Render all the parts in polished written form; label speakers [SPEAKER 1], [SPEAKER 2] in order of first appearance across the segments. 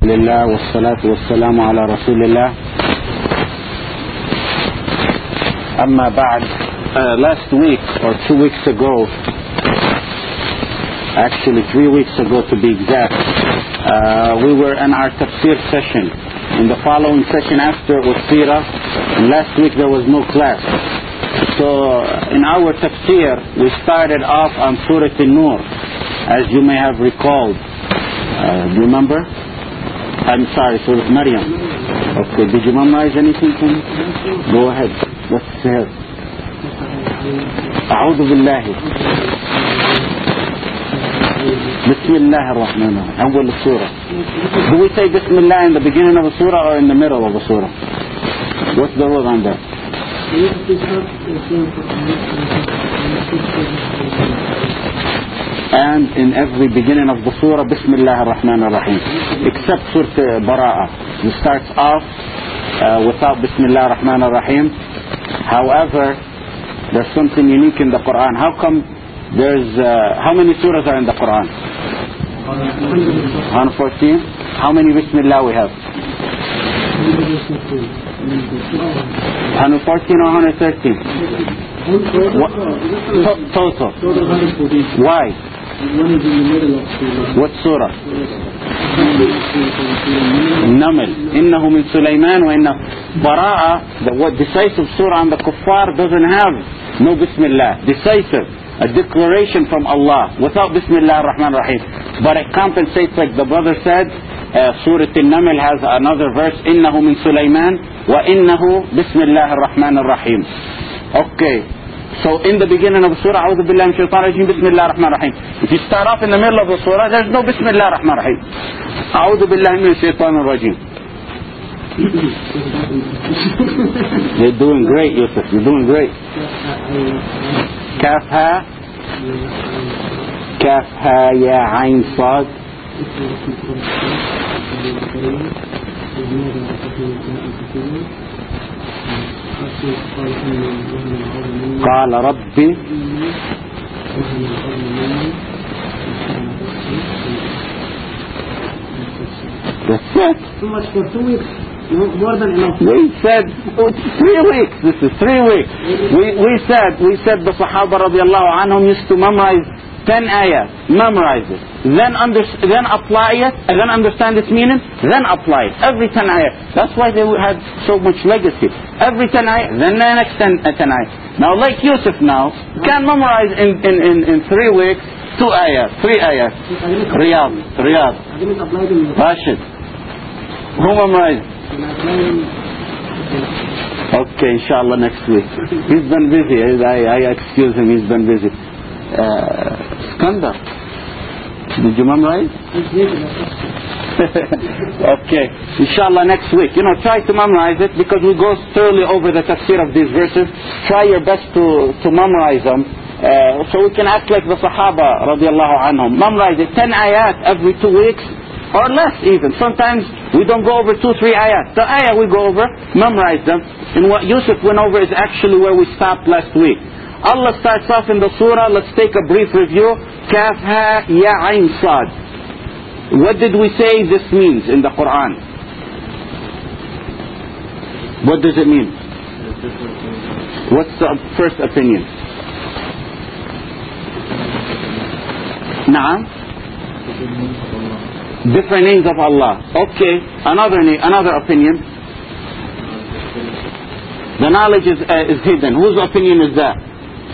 [SPEAKER 1] Alhamdulillah wassalatu wassalamu ala rasulillah. Amma ba'd. Last week or 2 weeks ago, actually 3 weeks ago to be exact, we were in our tafsir session. In the following session after was Sirah, and last week there was no class. So in our tafsir we started off on Surah An-Nur, as you may have recalled. Do you remember? I'm sorry, Surah Maryam. Okay, did you memorize anything from it? Go ahead. What's there? A'udhu billahi. Bismillah ar-Rahman ar-Rahim. Awwal surah. Do we say Bismillah in the beginning of a surah or in the middle of a surah? What's the rule on that? And in every beginning of the surah, Bismillah ar-Rahman ar-Rahim, except Surah Bara'ah. It starts off without Bismillah ar-Rahman ar-Rahim. However, there's something unique in the Quran. How come there's, how many surahs are in the Quran? 114. How many Bismillah we have? 114 or 113? Total. Why? What surah? Naml. Innahu min Sulaiman wa inna Bara'ah, the what decisive surah on the kuffar doesn't have no Bismillah. Decisive. A declaration from Allah without Bismillah ar-Rahman ar-Rahim. But it compensates, like the brother said, Surah An-Naml has another verse, Innahu min Sulaiman wa innahu Bismillah ar-Rahman ar-Rahim. Okay. So in the beginning of the surah, A'udhu billahi minash shaitanir rajim, Bismillah ar-Rahman ar-Rahim. If you start off in the middle of the surah, there's no Bismillah ar-Rahman ar-Rahim. A'udhu billahi minash shaitanir rajim. You're doing great, Yusuf. You're doing great. Kaf ha ya ayn sad. قال ربي. That's it.
[SPEAKER 2] Too much for 2 weeks. More than enough.
[SPEAKER 1] We said 3 weeks. This is 3 weeks. We said the Sahaba radiallahu anhum used to memorize 10 ayahs, memorize it, then apply it, and then understand its meaning, then apply it. Every 10 ayahs. That's why they had so much legacy. Every 10 ayahs, then the next 10 ayahs. Now, like Yusuf now, can memorize in 3 weeks 2 ayahs, 3 ayahs. Riyadh. Rashid. Who memorized? Okay, inshallah next week. He's been busy. I excuse him, he's been busy. Skandar, did you memorize? Okay, inshallah next week. Try to memorize it, because we go thoroughly over the tafsir of these verses. Try your best to memorize them, so we can act like the Sahaba radiallahu anhum. Memorize it, 10 ayat every 2 weeks, or less even. Sometimes we don't go over 2-3 ayat. The ayat we go over, memorize them. And what Yusuf went over is actually where we stopped last week. Allah starts off in the surah. Let's take a brief review. Kaf ha ya ayn sad. What did we say this means in the Quran? What does it mean? What's the first opinion? Naam? Different names of Allah. Okay, another opinion. The knowledge is hidden. Whose opinion is that?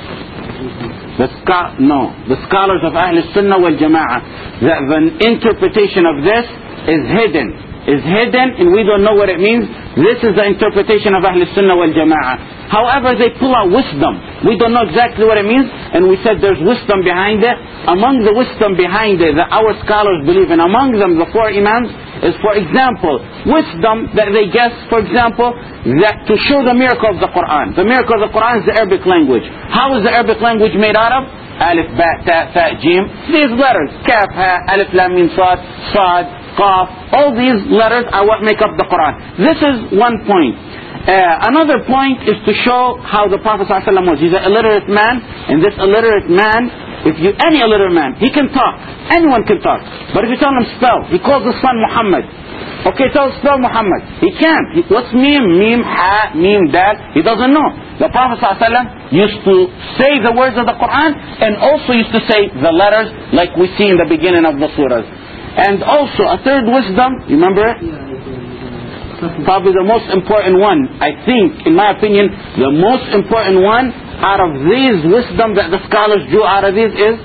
[SPEAKER 1] The scholars of Ahl Sunnah wal Jama'ah, that the interpretation of this is hidden, and we don't know what it means. This is the interpretation of Ahl Sunnah wal Jama'ah. However, they pull out wisdom. We don't know exactly what it means, and we said there's wisdom behind it. Among the wisdom behind it that our scholars believe in, among them the 4 Imams, is, for example, wisdom that they guess, for example, that to show the miracle of the Quran. The miracle of the Quran is the Arabic language. How is the Arabic language made out of? Alif, Ba, Ta, Tha, Jim. These letters. Kaf, Ha, Alif, Lam, Mim, Sad, Sad, Qaf. All these letters are what make up the Quran. This is one point. Another point is to show how the Prophet ﷺ was. He's an illiterate man, and this illiterate man, any illiterate man, he can talk. Anyone can talk. But if you tell him spell, he calls his son Muhammad. Okay, spell Muhammad. He can't. What's Mim? Mim, Ha, Mim, Dal. He doesn't know. The Prophet ﷺ used to say the words of the Quran and also used to say the letters like we see in the beginning of the surahs. And also a third wisdom, you remember it? Probably the most important one, I think, in my opinion, the most important one out of these wisdom that the scholars drew out of these is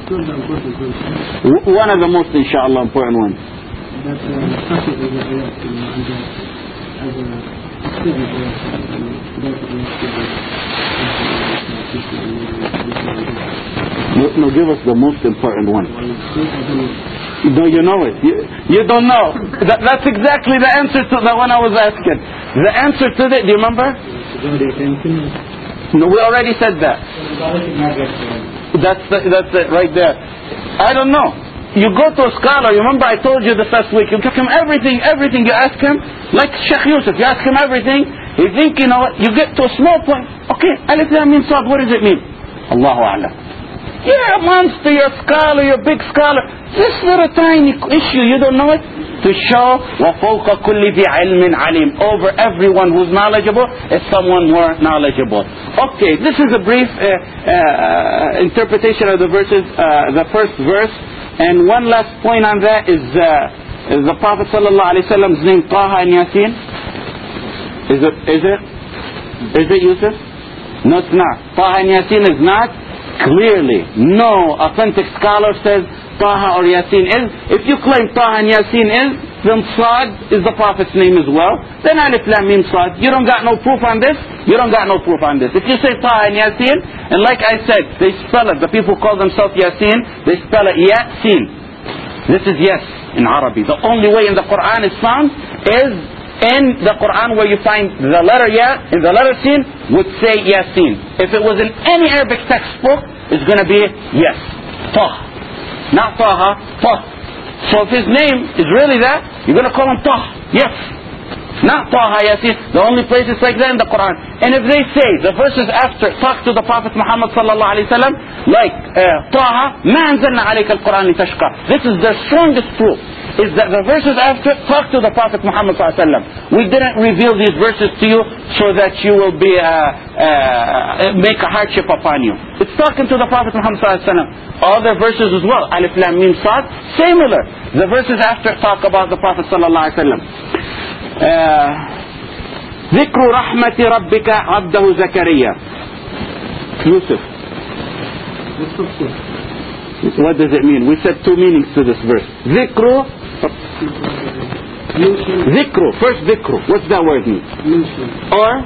[SPEAKER 1] one of the most, inshallah, important ones. No, give us the most important one. No, you know it. You don't know. That's exactly the answer to the one I was asking. The answer to that, do you remember? No, we already said that. That's it right there. I don't know. You go to a scholar, you remember I told you the first week, you give him everything you ask him, like Sheikh Yusuf, you ask him everything, you think, you know what, you get to a small point, okay, Alif Lam Mim Sad, what does it mean? Allahu A'lam. You're a monster, you're a scholar, you're a big scholar. This little tiny issue, you don't know it? To show وَفَوْقَ كُلِّ ذِي عِلْمٍ عَلِيمٍ. Over everyone who's knowledgeable is someone more knowledgeable. Okay, this is a brief interpretation of the verses, the first verse. And one last point on that is the Prophet ﷺ's name Taha and Yasin. Is it Yusuf? No, it's not. Taha and Yasin is not. Clearly, no authentic scholar says Taha or Yasin is. If you claim Taha and Yasin is, then Sad is the Prophet's name as well. Then Alif Lam Mim Sad. You don't got no proof on this. You don't got no proof on this. If you say Taha and Yasin, and like I said, they spell it. The people who call themselves Yasin, they spell it Yasin. This is yes in Arabic. The only way in the Quran is found is in the Quran where you find the letter Ya and the letter Sin would say Yasin. If it was in any Arabic textbook, it's going to be yes. Taha. Not Taha, Taha. So if his name is really that, you're going to call him Taha. Yes. Not Taha, Yasin. The only place it's like that in the Quran. And if they say the verses after talk to the Prophet Muhammad sallallahu alaihi wasallam, like Taha, ما أنزلنا عليك القرآن لتشقى. This is the strongest proof. Is that the verses after talk to the Prophet Muhammad sallallahu alaihi wasallam. We didn't reveal these verses to you so that you will be make a hardship upon you. It's talking to the Prophet Muhammad sallallahu alaihi wasallam. Other verses as well. Alif Lam Mim Sad, similar. The verses after talk about the Prophet sallallahu alaihi wasallam. ذكر رحمة ربك عبده زكريا. Yusuf, what does it mean? We said two meanings to this verse. ذكر. First ذكر. What's that word mean? Or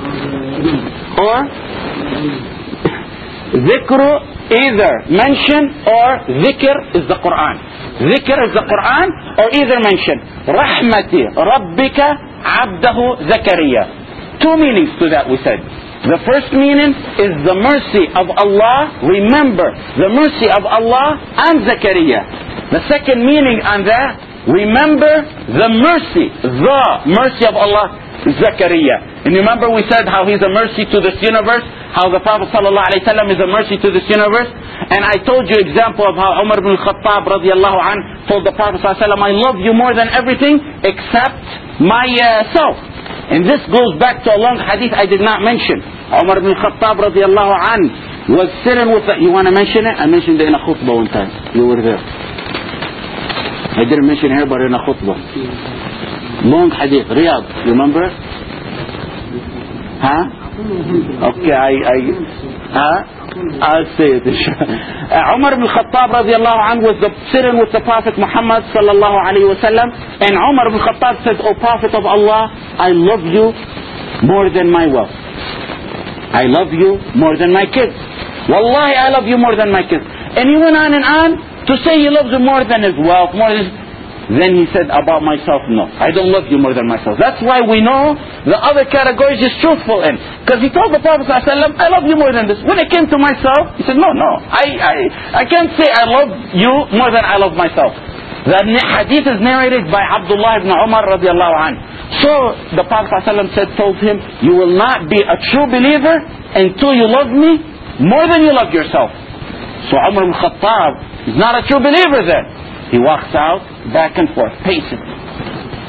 [SPEAKER 1] ذكر, either mention or ذكر is the Quran. ذكر is the Quran or either mention. رحمة ربك عبده زكريا. Two meanings to that we said. The first meaning is the mercy of Allah. Remember the mercy of Allah and Zakaria. The second meaning on that, remember the mercy of Allah, Zakaria. And remember we said how he's a mercy to this universe, how the Prophet ﷺ is a mercy to this universe. And I told you example of how Umar ibn al-Khattab radiallahu anh told the Prophet ﷺ, I love you more than everything except myself. And this goes back to a long hadith I did not mention. Umar ibn al-Khattab radiallahu anh was sitting with you want to mention it? I mentioned it in a khutbah one time. You were there. I didn't mention it here, but in a khutbah. Long hadith, Riyadh. You remember it? Huh? Okay, I'll say it. Umar ibn al-Khattab radiallahu anh was sitting with the Prophet Muhammad sallallahu alayhi wa sallam, and Umar ibn al-Khattab said, O Prophet of Allah, I love you more than my wealth. I love you more than my kids. Wallahi, I love you more than my kids. And he went on and on to say he loves you more than his wealth, more than his... Then he said, about myself, no. I don't love you more than myself. That's why we know the other categories is truthful in. Because he told the Prophet ﷺ, I love you more than this. When it came to myself, he said, no. I can't say I love you more than I love myself. The hadith is narrated by Abdullah ibn Umar radiallahu anhu. So the Prophet ﷺ told him, you will not be a true believer until you love me more than you love yourself. So Umar ibn Khattab is not a true believer then. He walks out, back and forth, pacing.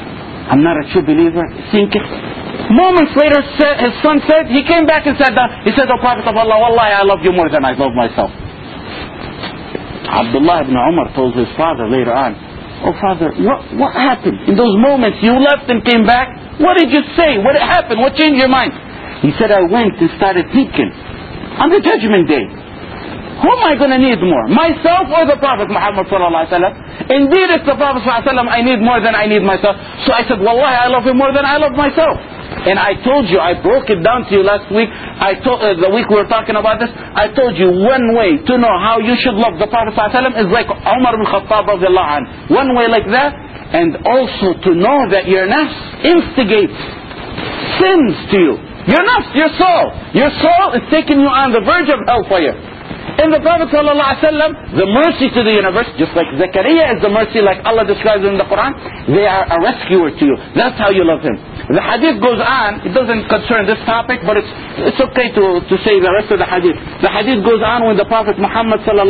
[SPEAKER 1] I'm not a true believer. Thinking. Moments later, his son said, he came back and said, he said, "O Prophet of Allah, wallahi, I love you more than I love myself." Abdullah ibn Umar told his father later on, "Oh father, what happened? In those moments you left and came back, what did you say? What happened? What changed your mind?" He said, "I went and started thinking, on the judgment day, who am I going to need more? Myself or the Prophet Muhammad sallallahu alaihi wasallam? Indeed, it's the Prophet sallallahu alaihi wasallam I need more than I need myself. So I said, wallahi, I love him more than I love myself." And I told you, I broke it down to you last week. The week we were talking about this, I told you one way to know how you should love the Prophet sallallahu alaihi wasallam is like Umar ibn Khattab radiallahu anhu. One way like that, and also to know that your nafs instigates sins to you. Your nafs, your soul is taking you on the verge of hellfire. And the Prophet ﷺ, the mercy to the universe, just like Zakaria is the mercy like Allah describes in the Quran, they are a rescuer to you. That's how you love him. The hadith goes on, it doesn't concern this topic, but it's okay to say the rest of the hadith. The hadith goes on when the Prophet Muhammad ﷺ,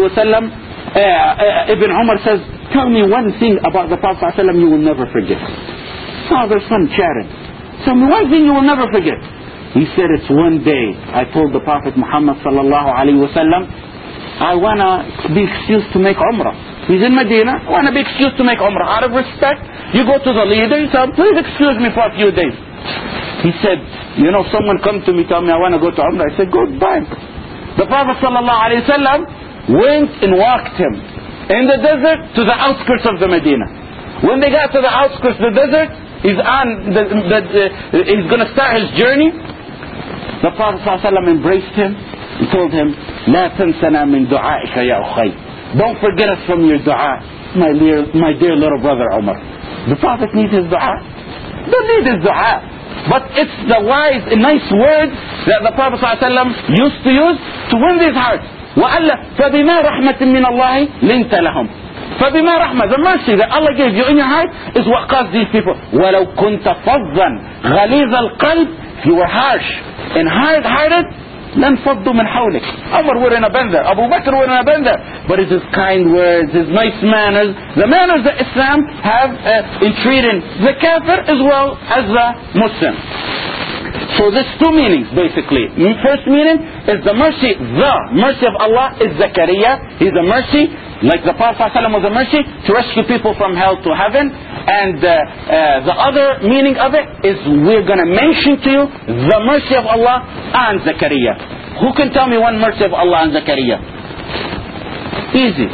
[SPEAKER 1] Ibn Umar says, "Tell me one thing about the Prophet ﷺ you will never forget." Father, son chatted. Tell me one thing you will never forget. He said, "It's one day I told the Prophet Muhammad sallallahu alaihi wasallam, I want to be excused to make Umrah." He's in Medina, I want to be excused to make Umrah. Out of respect, you go to the leader, you say, "Please excuse me for a few days." He said, someone come to me, tell me I want to go to Umrah. I said, "Goodbye." The Prophet sallallahu alaihi wasallam went and walked him in the desert to the outskirts of the Medina. When they got to the outskirts of the desert, he's going to start his journey. The Prophet ﷺ embraced him and told him, "La tansana min du'aika ya ukhay." Don't forget us from your dua, my dear little brother Umar. The Prophet needs his dua? Don't need his dua. But it's the wise and nice words that the Prophet ﷺ used to use to win these hearts. وَأَلَّا فَبِمَا رَحْمَةٍ مِّنَ اللَّهِ لِنْتَ لَهُمْ. فَبِمَا رَحْمَةٍ, the mercy that Allah gave you in your heart is what caused these people. وَلَوْ كُنْتَ فَظًّا غَلِيظَ الْقَلْبِ, if you were harsh and hard-hearted, لَنْفَضُّوا مِنْ حَوْلِكَ. Umar wouldn't have been there. Abu Bakr wouldn't have been there. But it's his kind words, his nice manners, the manners that Islam have in treating the kafir as well as the Muslim. So there's two meanings basically. First meaning is the mercy of Allah is Zakaria. He's a mercy, like the Prophet ﷺ was a mercy to rescue people from hell to heaven. And the other meaning of it is we're going to mention to you the mercy of Allah and Zakaria. Who can tell me one mercy of Allah and Zakaria? Easy.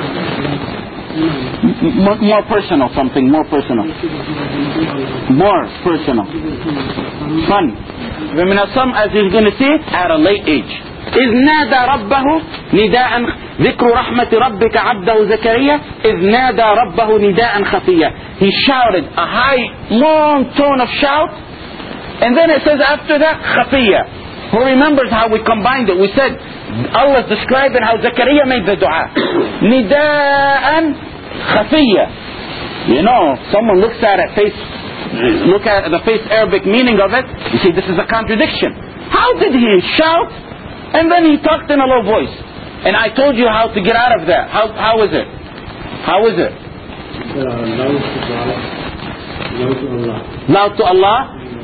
[SPEAKER 1] More personal, something more personal. More personal. Fun. Some, as you're going to see, at a late age. إذ نادى ربه نداء ذكر رحمة ربك عبده زكريا إذ نادى ربه نداء خفيا. He shouted a high, long tone of shout, and then it says after that خفيا. Who remembers how we combined it? We said Allah's describing how Zakaria made the dua. نداء خفيا. Someone looks at it look at the face Arabic meaning of it, you see this is a contradiction. How did he shout and then he talked in a low voice? And I told you how to get out of that. How is it? How is it? Loud to Allah.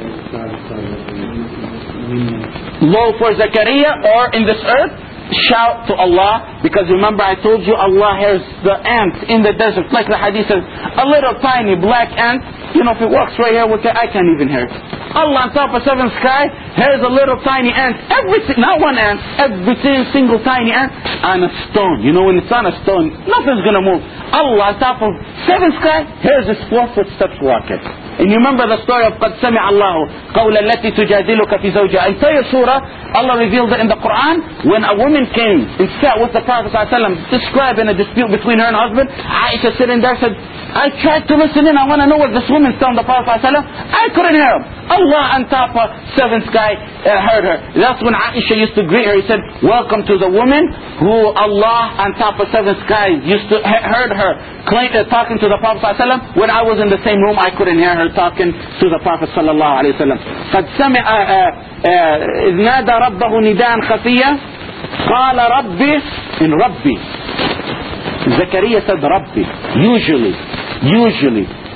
[SPEAKER 1] Low for Zakaria, or in this earth, shout to Allah. Because remember I told you Allah hears the ant in the desert, like the hadith says, a little tiny black ant, if it walks right here with it, I can't even hear it. Allah on top of seventh sky hears a little tiny ant, not one ant, every single tiny ant on a stone. When it's on a stone, nothing's going to move. Allah on top of seventh sky hears his 4 footsteps walking. And you remember the story of قَدْ سَمِعَ اللَّهُ قَوْلَ الَّتِي تُجَادِلُكَ فِي زَوْجِهَا. Entire surah, Allah revealed it in the Quran. When a woman came and sat with the Prophet ﷺ, describing a dispute between her and her husband, Aisha sitting there said, I tried to listen in, I want to know what this woman's telling the Prophet ﷺ. I couldn't hear him. Allah on top of seventh sky heard her. That's when Aisha used to greet her. He said, welcome to the woman who Allah on top of seventh sky heard her talking to the Prophet ﷺ. When I was in the same room, I couldn't hear her talking to the Prophet sallallahu alaihi wasallam. قد سمع إذ نادى ربه نداء خفيا قال ربي in Rabbi. Zakaria said Rabbi. Usually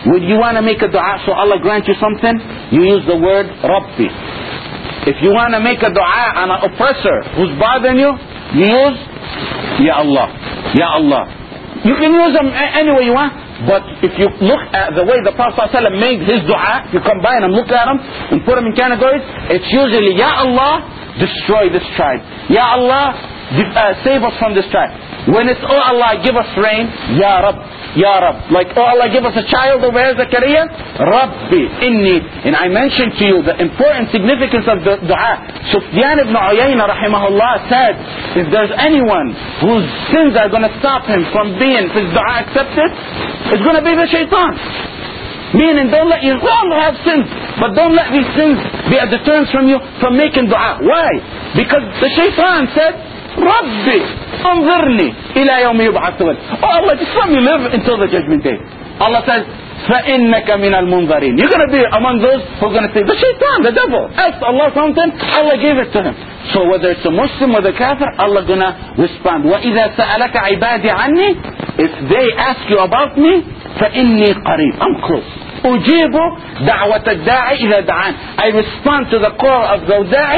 [SPEAKER 1] When you want to make a dua so Allah grant you something, you use the word Rabbi. If you want to make a dua on an oppressor who's bothering you, you use Ya Allah. Ya Allah. You can use them any way you want. But if you look at the way the Prophet ﷺ made his dua, you combine them, look at them, and put them in categories, it's usually, Ya Allah, destroy this tribe. Ya Allah, save us from this tribe. When it's, oh Allah, give us rain, Ya Rabb, Ya Rabb. Like, oh Allah, give us a child over here, Zakaria, Rabbi, inni. And I mentioned to you the important significance of the dua. Sufyan ibn Uyayna, rahimahullah, said, if there's anyone whose sins are going to stop him from being his dua accepted, it's going to be the shaitan. Meaning, don't let you, we all have sins, but don't let these sins be a deterrence from you from making dua. Why? Because the shaitan said, Rabbi, anzirni ila yawmi yub'athun. Oh Allah, just let me live until the judgment day. Allah says, فَإِنَّكَ مِنَ الْمُنظَرِينَ. You're going to be among those who are going to say, the shaitan, the devil, asked Allah something, Allah gave it to him. So whether it's a Muslim or the kafir, Allah going to respond. وَإِذَا سَأَلَكَ عِبَادِ عَنِّي. If they ask you about me, فَإِنِّي قَرِيب. I'm close. أُجِيبُ دَعْوَةَ الدَّاعِ إِذَا دَعَانِ. I respond to the call of the da'i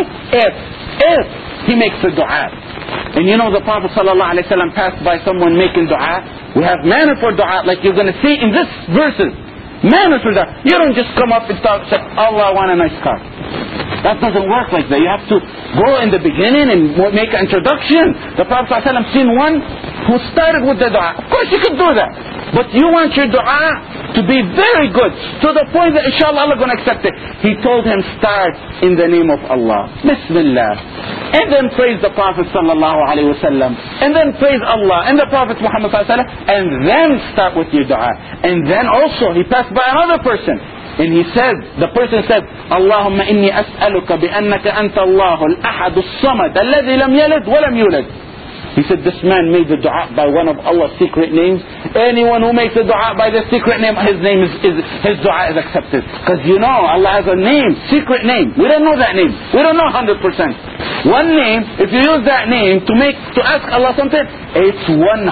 [SPEAKER 1] if he makes a dua. And you know the Prophet ﷺ passed by someone making dua. We have manner for dua, like you're going to see in this verses. Manner for dua. You don't just come up and talk, say, Allah, I want a nice car. That doesn't work like that. You have to go in the beginning and make an introduction. The Prophet ﷺ seen one who started with the dua. Of course you could do that. But you want your dua to be very good, to the point that inshallah Allah is going to accept it. He told him, start in the name of Allah. Bismillah. And then praise the Prophet sallallahu alaihi wasallam. And then praise Allah and the Prophet Muhammad sallallahu alaihi wasallam. And then start with your dua. And then also he passed by another person. And he said, the person said, Allahumma inni as'aluka bi'annaka anta Allahu al-ahad as-samad alladhi lam yalid wa lam yulad. He said, this man made the dua by one of Allah's secret names. Anyone who makes the dua by the secret name, his his dua is accepted. Because you know, Allah has a name, secret name. We don't know that name. We don't know 100%. One name, if you use that name to ask Allah something, it's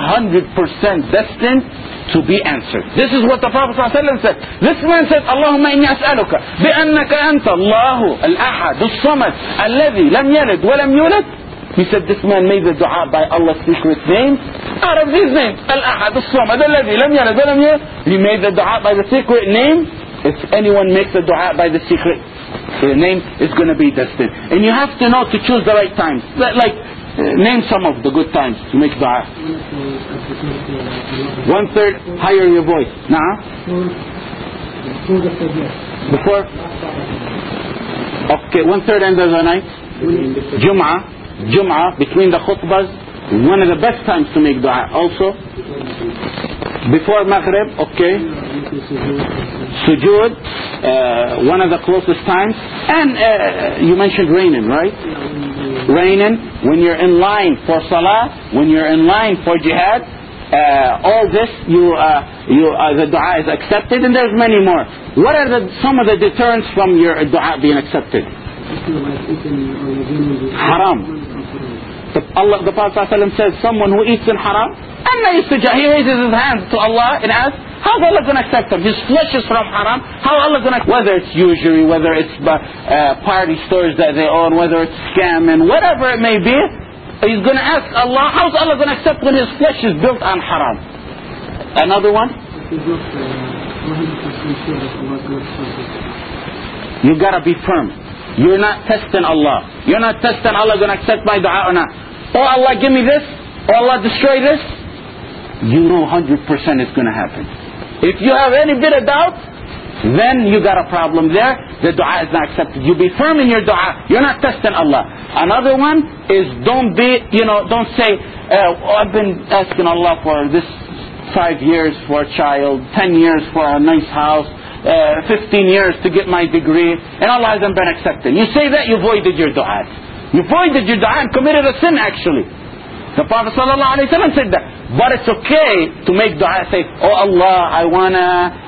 [SPEAKER 1] 100% destined to be answered. This is what the Prophet ﷺ said. This man said, Allahumma inni as'aluka bi'annaka anta Allahu al-ahad as-samad alladhi lam yalid wa lam yulad. He said this man made the dua by Allah's secret name. Out of his name, Al-Ahad, As-Samad, Alladhi lam yalid wa lam yulad. He made the dua by the secret name. If anyone makes the dua by the secret name, it's going to be destined. And you have to know to choose the right times. Like, name some of the good times to make dua. 1/3, higher your voice. Nah? Before? Okay, 1/3 end of the night. Jum'ah, between the khutbahs, one of the best times to make dua. Also, before Maghrib, okay. Sujood, one of the closest times. And you mentioned raining, right? Raining, when you're in line for salah, when you're in line for jihad, all this, the dua is accepted, and there's many more. What are some of the deterrents from your dua being accepted? Haram. The Prophet ﷺ says, someone who eats in haram, he raises his hands to Allah and asks, how's Allah going to accept him? His flesh is from haram. How Allah going to, whether it's usury, whether it's party stores that they own, whether it's scamming, whatever it may be, he's going to ask Allah, how's Allah going to accept when his flesh is built on haram? Another one? You got to be firm. You're not testing Allah. You're not testing Allah going to accept my dua or not. Oh Allah, give me this. Oh Allah, destroy this. You know 100% it's going to happen. If you have any bit of doubt, then you got a problem there. The dua is not accepted. You be firm in your dua. You're not testing Allah. Another one is don't say, I've been asking Allah for this 5 years for a child, 10 years for a nice house, 15 years to get my degree, and Allah hasn't been accepted. You say that, you voided your dua. You voided your dua and committed a sin actually. The Prophet ﷺ said that. But it's okay to make dua, say, oh Allah, I want to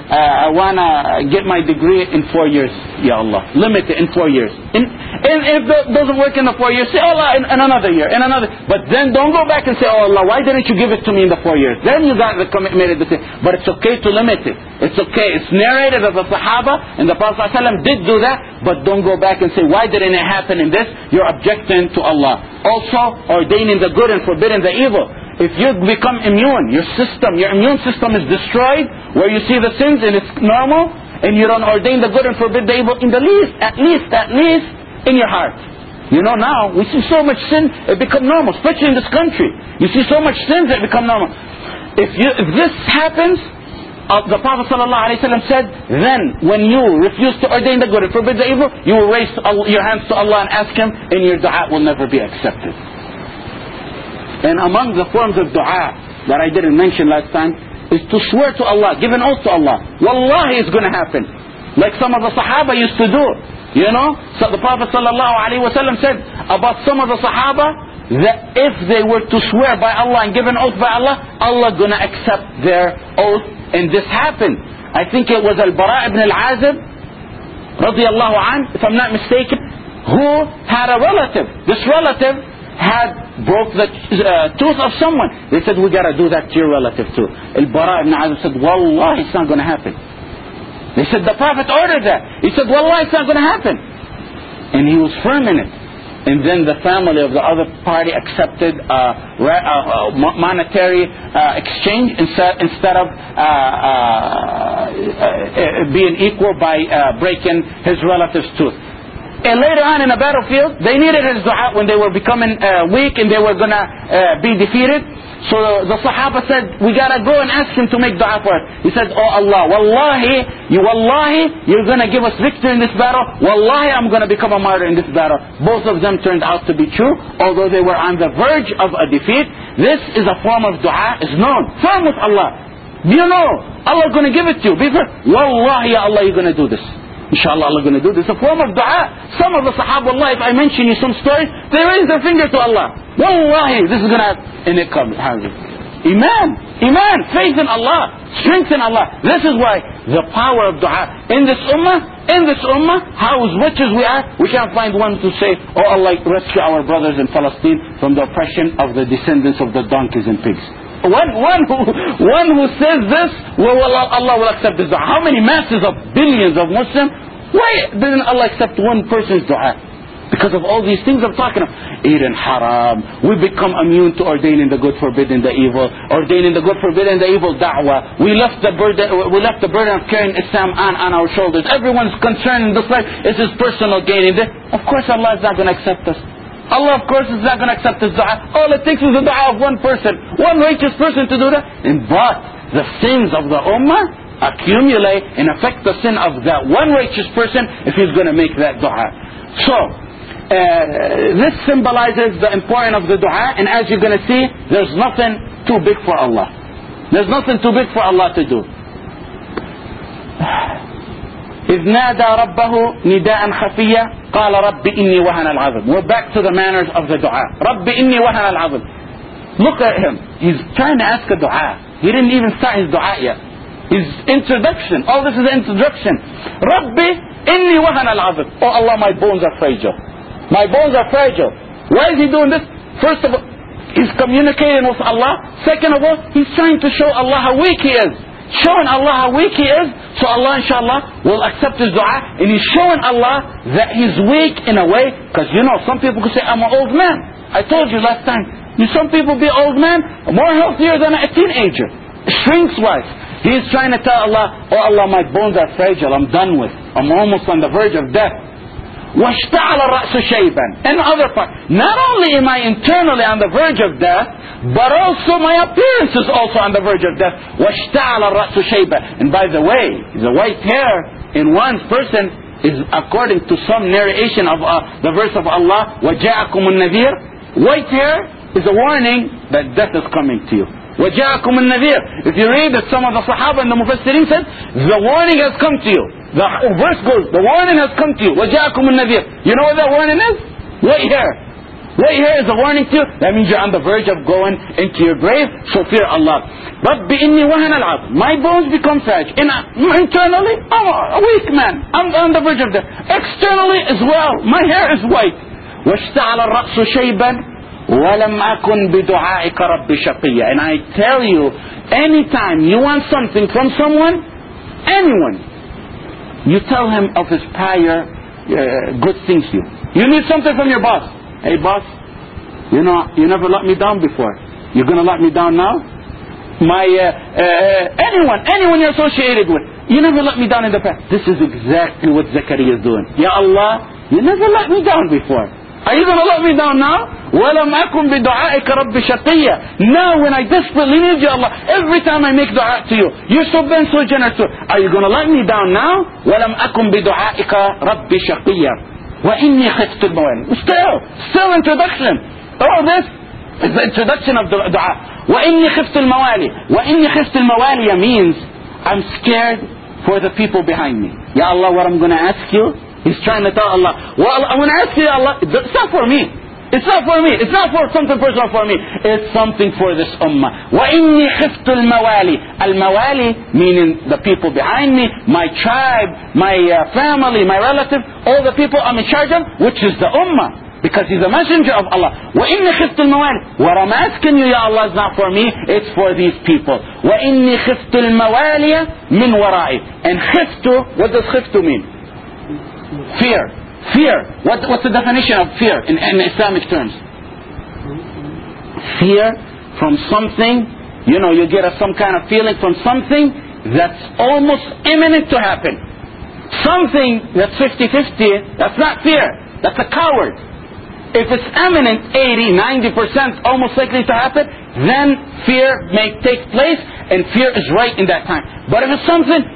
[SPEAKER 1] I want to get my degree in 4 years, Ya Allah. Limit it in 4 years. And if that doesn't work in the 4 years, say, oh Allah, in another year, in another. But then don't go back and say, oh Allah, why didn't you give it to me in the 4 years? Then you got the commitment. But it's okay to limit it. It's okay. It's narrated of the Sahaba, and the Prophet ﷺ did do that. But don't go back and say, why didn't it happen in this? You're objecting to Allah. Also, ordaining the good and forbidding the evil. If you become immune, your immune system is destroyed, where you see the sins and it's normal, and you don't ordain the good and forbid the evil in the least, at least in your heart. You know, now we see so much sin, it become normal, especially in this country. You see so much sins, it become normal. If this happens, the Prophet ﷺ said, then when you refuse to ordain the good and forbid the evil, you will raise your hands to Allah and ask Him, and your dua will never be accepted. And among the forms of dua that I didn't mention last time is to swear to Allah, give an oath to Allah. Wallahi, it's going to happen. Like some of the Sahaba used to do. You know? So the Prophet ﷺ said about some of the Sahaba that if they were to swear by Allah and give an oath by Allah, Allah going to accept their oath. And this happened. I think it was Al-Bara' ibn Al-Azib radiyallahu anh, if I'm not mistaken, who had a relative. This relative had broke the tooth of someone. They said, we got to do that to your relative too. Al-Bara' ibn Azib said, Wallah, it's not going to happen. They said, the Prophet ordered that. He said, Wallah, it's not going to happen. And he was firm in it. And then the family of the other party accepted monetary exchange instead of being equal by breaking his relative's tooth. And later on in the battlefield, they needed his dua when they were becoming weak and they were going to be defeated. So the Sahaba said, we got to go and ask him to make dua for us. He said, oh Allah, Wallahi, you're going to give us victory in this battle. Wallahi, I'm going to become a martyr in this battle. Both of them turned out to be true, although they were on the verge of a defeat. This is a form of dua, is known. Firm with Allah. You know, Allah's going to give it to you. Because, Wallahi, ya Allah, you're going to do this. Inshallah, Allah is going to do this. A form of dua. Some of the Sahaba, Allah, if I mention you some stories, they raise their finger to Allah. Wallahi, this is going to happen. And it comes. Iman, faith in Allah, strength in Allah. This is why the power of dua in this ummah, how rich as we are, we can't find one to say, oh Allah, rescue our brothers in Palestine from the oppression of the descendants of the donkeys and pigs. One who says this, well, Allah will accept this dua. How many masses of billions of Muslims? Why didn't Allah accept one person's dua? Because of all these things I'm talking about. Eating haram. We become immune to ordaining the good, forbidding the evil. Ordaining the good, forbidding the evil, da'wah. We left the burden of carrying Islam on our shoulders. Everyone's concerned in this life is his personal gain. Of course Allah is not going to accept us. Allah, of course, is not going to accept this dua. All it takes is the dua of one person, one righteous person to do that. But the sins of the ummah accumulate and affect the sin of that one righteous person if he's going to make that dua. So, this symbolizes the importance of the dua. And as you're going to see, there's nothing too big for Allah. There's nothing too big for Allah to do. إذ نادى ربه نداء خفيا قال رب إني وهن العظم. We're back to the manners of the dua. رب إني وهن العظم. Look at him. He's trying to ask a dua. He didn't even start his dua yet. His introduction. All this is an introduction. رب إني وهن العظم. Oh Allah, my bones are fragile. My bones are fragile. Why is he doing this? First of all, he's communicating with Allah. Second of all, he's trying to show Allah how weak he is. Showing Allah how weak he is, so Allah inshallah will accept his dua. And he's showing Allah that he's weak in a way, because you know, some people could say, I'm an old man. I told you last time, some people be old man, more healthier than a teenager, strength-wise. He's trying to tell Allah, oh Allah, my bones are fragile, I'm done with. I'm almost on the verge of death. وَاشْتَعَلَ الرَّأْسُ شَيْبًا. And the other part, not only am I internally on the verge of death, but also my appearance is also on the verge of death. وَاشْتَعَلَ الرَّأْسُ شَيْبًا. And by the way, the white hair in one's person is according to some narration of the verse of Allah, وَجَاءَكُمُ النَّذِيرُ. White hair is a warning that death is coming to you. وَجَاءَكُمُ النَّذِيرُ. If you read that some of the Sahaba and the Mufassirin said, the warning has come to you. The verse goes, the warning has come to you. وَجَاءَكُمُ النَّذِيرُ. You know what that warning is? White hair. What here is a warning to you. That means you're on the verge of going into your grave. So fear Allah. رَبِّ إِنِّي وَهَنَ الْعَظْمُ. My bones become fragile. Internally, I'm a weak man. I'm on the verge of death. Externally as well, my hair is white. وَاشْتَعَلَ الرَّأْسُ شَيْبًا وَلَمْ أَكُنْ بِدُعَائِكَ رَبِّ شَقِيًّا. And I tell you, anytime you want something from someone, anyone, you tell him of his prior good things to you. You need something from your boss. Hey boss, you know, you never let me down before. You're going to let me down now? Anyone you're associated with, you never let me down in the past. This is exactly what Zakaria is doing. Ya Allah, you never let me down before. Are you going to let me down now? وَلَمْ أَكُنْ بِدُعَائِكَ رَبِّ شَقِيًّا. Now when I desperately need you, Allah, every time I make dua to you, you're so been so generous. Are you going to let me down now? وَلَمْ أَكُنْ بِدُعَائِكَ رَبِّ شَقِيًّا. وَإِنِّي خِفْتُ الْمَوَالِي. Still introduction. All this is the introduction of the dua. وَإِنِّي خِفْتُ الْمَوَالِي. وَإِنِّي خِفْتُ الْمَوَالِي means I'm scared for the people behind me. Ya Allah, what I'm going to ask you, he's trying to tell Allah, well, I'm going to ask you, Ya Allah, it's not for me. It's not for me. It's not for something personal for me. It's something for this ummah. وَإِنِّي خِفْتُ الْمَوَالِي. Al-mawali meaning the people behind me, my tribe, my family, my relative, all the people I'm in charge of, which is the ummah. Because he's a messenger of Allah. وَإِنِّي خِفْتُ الْمَوَالِي. What I'm asking you, Ya Allah, is not for me. It's for these people. وَإِنِّي خِفْتُ الْمَوَالِيَ مِنْ وَرَائِي. And khiftu, what does khiftu mean? Fear. Fear. What's the definition of fear in Islamic terms? Fear from something, you know, you get some kind of feeling from something that's almost imminent to happen. Something that's 50-50, that's not fear. That's a coward. If it's imminent, 80-90% almost likely to happen, then fear may take place, and fear is right in that time. But if it's something,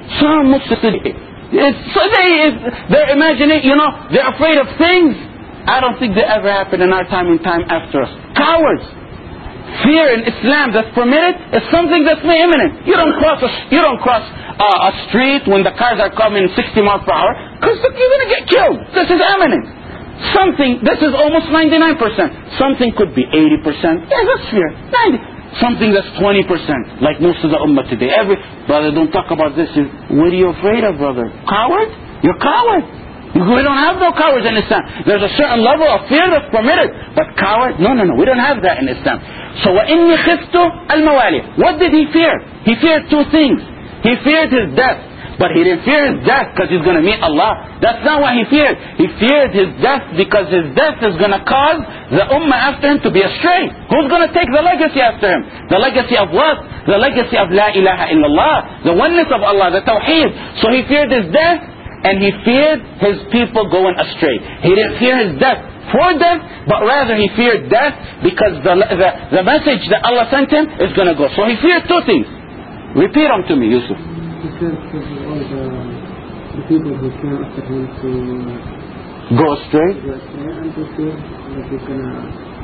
[SPEAKER 1] they're imagining, you know, they're afraid of things. I don't think they ever happen in our time and time after us. Cowards. Fear in Islam that's permitted is something that's imminent. You don't cross a street when the cars are coming 60 miles per hour, because you're going to get killed. This is imminent. This is almost 99%. Something could be 80%. Yeah, that's fear. 90%. Something that's 20%, like most of the ummah today. Brother, don't talk about this. What are you afraid of, brother? Coward? You're coward. We don't have no cowards in Islam. There's a certain level of fear that's permitted. But coward? No. We don't have that in Islam. So, وَإِنِّي خِفْتُ الْمَوَالِي. What did he fear? He feared two things. He feared his death. But he didn't fear his death because he's going to meet Allah. That's not what he feared. He feared his death because his death is going to cause the ummah after him to be astray. Who's going to take the legacy after him? The legacy of what? The legacy of La ilaha illallah. The oneness of Allah, the tawheed. So he feared his death, and he feared his people going astray. He didn't fear his death for death, but rather he feared death because the message that Allah sent him is going to go. So he feared two things. Repeat them to me, Yusuf.
[SPEAKER 2] He feared all the people who came after him to
[SPEAKER 1] go astray,
[SPEAKER 2] and to fear that he's gonna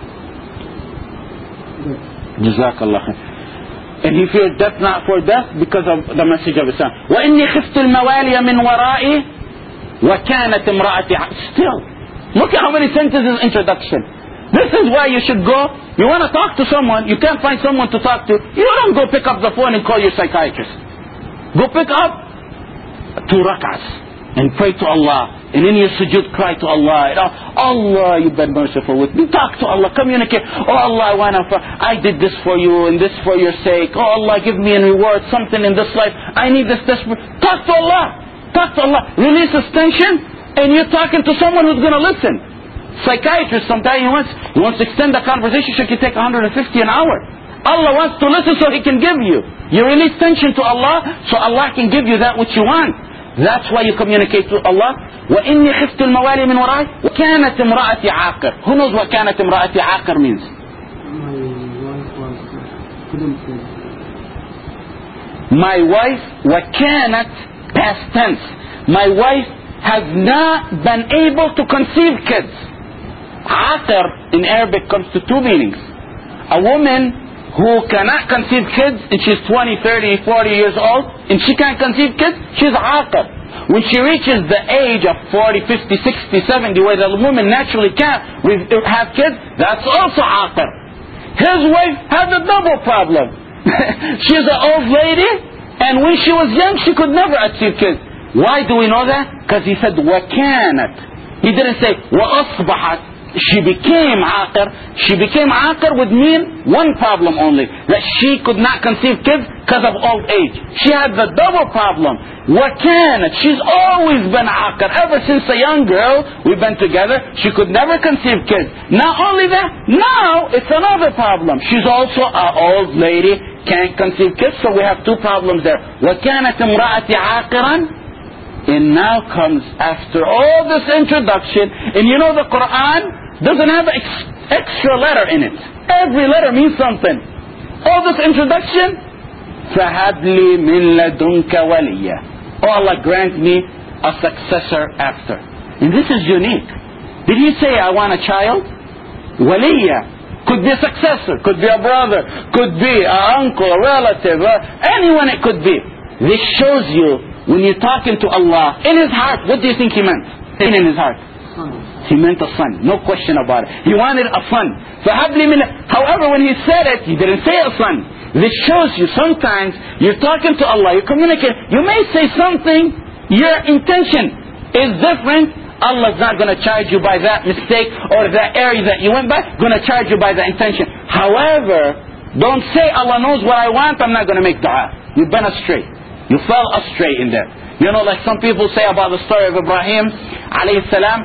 [SPEAKER 2] get.
[SPEAKER 1] Jazakallah khair. And he feared death not for death because of the message of Islam. وَإِنِّي خِفْتُ الْمَوَالِيَ مِنْ وَرَائِي وَكَانَتِ امْرَأَتِي. Still, look at how many sentences introduction. This is why you should go. You want to talk to someone, you can't find someone to talk to. You don't go pick up the phone and call your psychiatrist. Go pick up 2 rak'ahs and pray to Allah. And in your sujood, cry to Allah. Allah, you've been merciful with me. Talk to Allah, communicate. Oh Allah, I did this for you and this for your sake. Oh Allah, give me a reward, something in this life. I need this desperate. Talk to Allah. Talk to Allah. Release this tension, and you're talking to someone who's going to listen. Psychiatrist, sometimes he wants to extend the conversation, so he can take 150 an hour. Allah wants to listen so He can give you. You release tension to Allah, so Allah can give you that which you want. That's why you communicate to Allah. وَإِنِّي خِفْتُ الْمَوَالِي مِنْ وَرَائِي وَكَانَتِ امْرَأَتِي عَاقِرٌ. Who knows what كَانَتِ امْرَأَتِي عَاقِرٌ means? My wife, وَكَانَتْ, past tense. My wife has not been able to conceive kids. Aqir in Arabic comes to 2 meanings. A woman who cannot conceive kids, and she's 20, 30, 40 years old, and she can't conceive kids, she's aqir. When she reaches the age of 40, 50, 60, 70, where the woman naturally can't have kids, that's also aqr. His wife had a double problem. She's an old lady, and when she was young, she could never achieve kids. Why do we know that? Because he said, وَكَانَتْ. He didn't say, وَأَصْبَحَتْ. She became aqr. She became aqr would mean one problem only, that she could not conceive kids because of old age. She had the double problem. وَكَانَتْ. She's always been aqr. Ever since a young girl, we've been together, she could never conceive kids. Not only that, now it's another problem. She's also an old lady, can't conceive kids, so we have two problems there. وَكَانَتْ امْرَأَتِ عَاقِرًا. And now comes, after all this introduction, and you know the Quran doesn't have an extra letter in it. Every letter means something. All this introduction, فَهَبْ لِي مِن لَدُنْكَ وَلِيًّا. Oh Allah, grant me a successor after. And this is unique. Did he say, I want a child? Waliya. Could be a successor, could be a brother, could be an uncle, a relative, anyone it could be. This shows you, when you're talking to Allah, in his heart, what do you think he meant? In his heart. He meant a son, no question about it. He wanted a son. However, when he said it, he didn't say a son. This shows you sometimes you're talking to Allah, you communicate, you may say something, your intention is different. Allah's not going to charge you by that mistake or that area that you went by, going to charge you by the intention. However, don't say Allah knows what I want, I'm not going to make dua. You've been astray. You fell astray in there. You know, like some people say about the story of Ibrahim alayhi salam,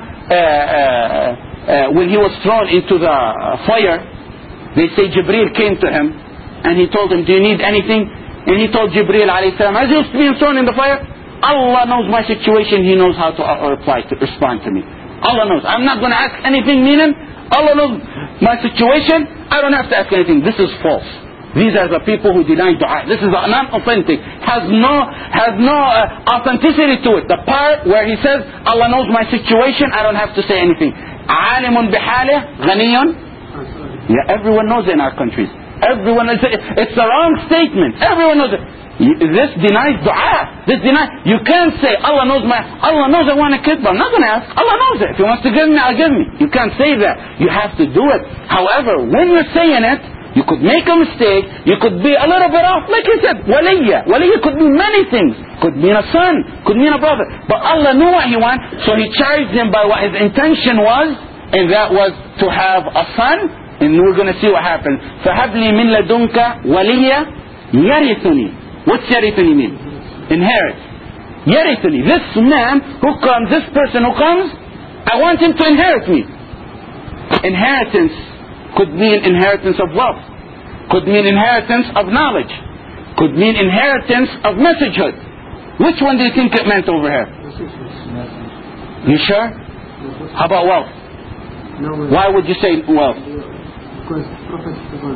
[SPEAKER 1] when he was thrown into the fire, they say Jibreel came to him and he told him, do you need anything? And he told Jibreel alayhi salam, as he was being thrown in the fire, Allah knows my situation, he knows how to respond to me. Allah knows. I'm not going to ask anything, meaning Allah knows my situation, I don't have to ask anything. This is false. These are the people who deny dua. This is non-authentic. Has no authenticity to it. The part where he says, Allah knows my situation, I don't have to say anything. Alimun bihalih, ghaniyun. Yeah, everyone knows it in our countries. Everyone knows it. It's the wrong statement. Everyone knows it. This denies dua. You can't say, Allah knows I want a kid, but I'm not going to ask. Allah knows it. If he wants to give me, I'll give me. You can't say that. You have to do it. However, when you're saying it, you could make a mistake, you could be a little bit off, like he said, waliya. Waliya could be many things. Could mean a son, could mean a brother. But Allah knew what he wanted, so he charged him by what his intention was, and that was to have a son, and we're going to see what happens. فَهَبْ لِي مِن لَدُنْكَ وَلِيَّ يَرِثُنِي. What's يَرِثُني mean? Inherit. يَرِثُني. This man who comes, this person who comes, I want him to inherit me. Inheritance could mean inheritance of wealth, could mean inheritance of knowledge, could mean inheritance of messagehood. Which one do you think it meant over here? You sure? How about wealth?
[SPEAKER 2] No.
[SPEAKER 1] Why would you say wealth?
[SPEAKER 2] Because Prophet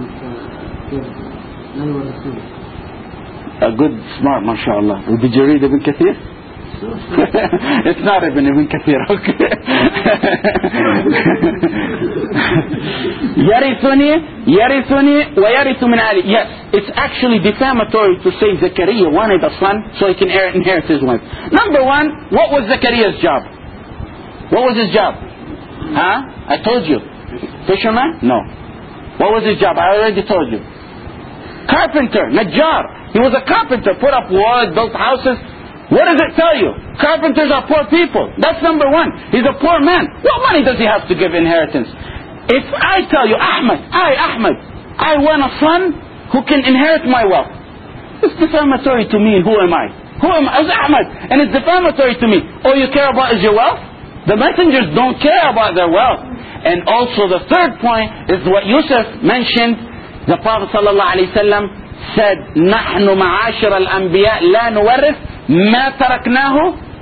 [SPEAKER 1] A good, smart, mashallah. Did you read Ibn Kathir? It's not Ibn Kathir, okay. Yarithuni wa yarithu min ali. Yes, it's actually defamatory to say Zakaria wanted a son so he can inherit his wife. Number one, what was Zakaria's job? What was his job? Huh? I told you. Fisherman? No. What was his job? I already told you. Carpenter, Najjar. He was a carpenter, put up wood, built houses. What does it tell you? Carpenters are poor people. That's number one. He's a poor man. What money does he have to give inheritance? If I tell you, Ahmed, I want a son who can inherit my wealth. It's defamatory to me. Who am I? It's Ahmed. And it's defamatory to me. All you care about is your wealth? The messengers don't care about their wealth. And also the third point is what Yusuf mentioned. The Prophet ﷺ said, نحن معاشر الأنبياء لا نورث ما تركناه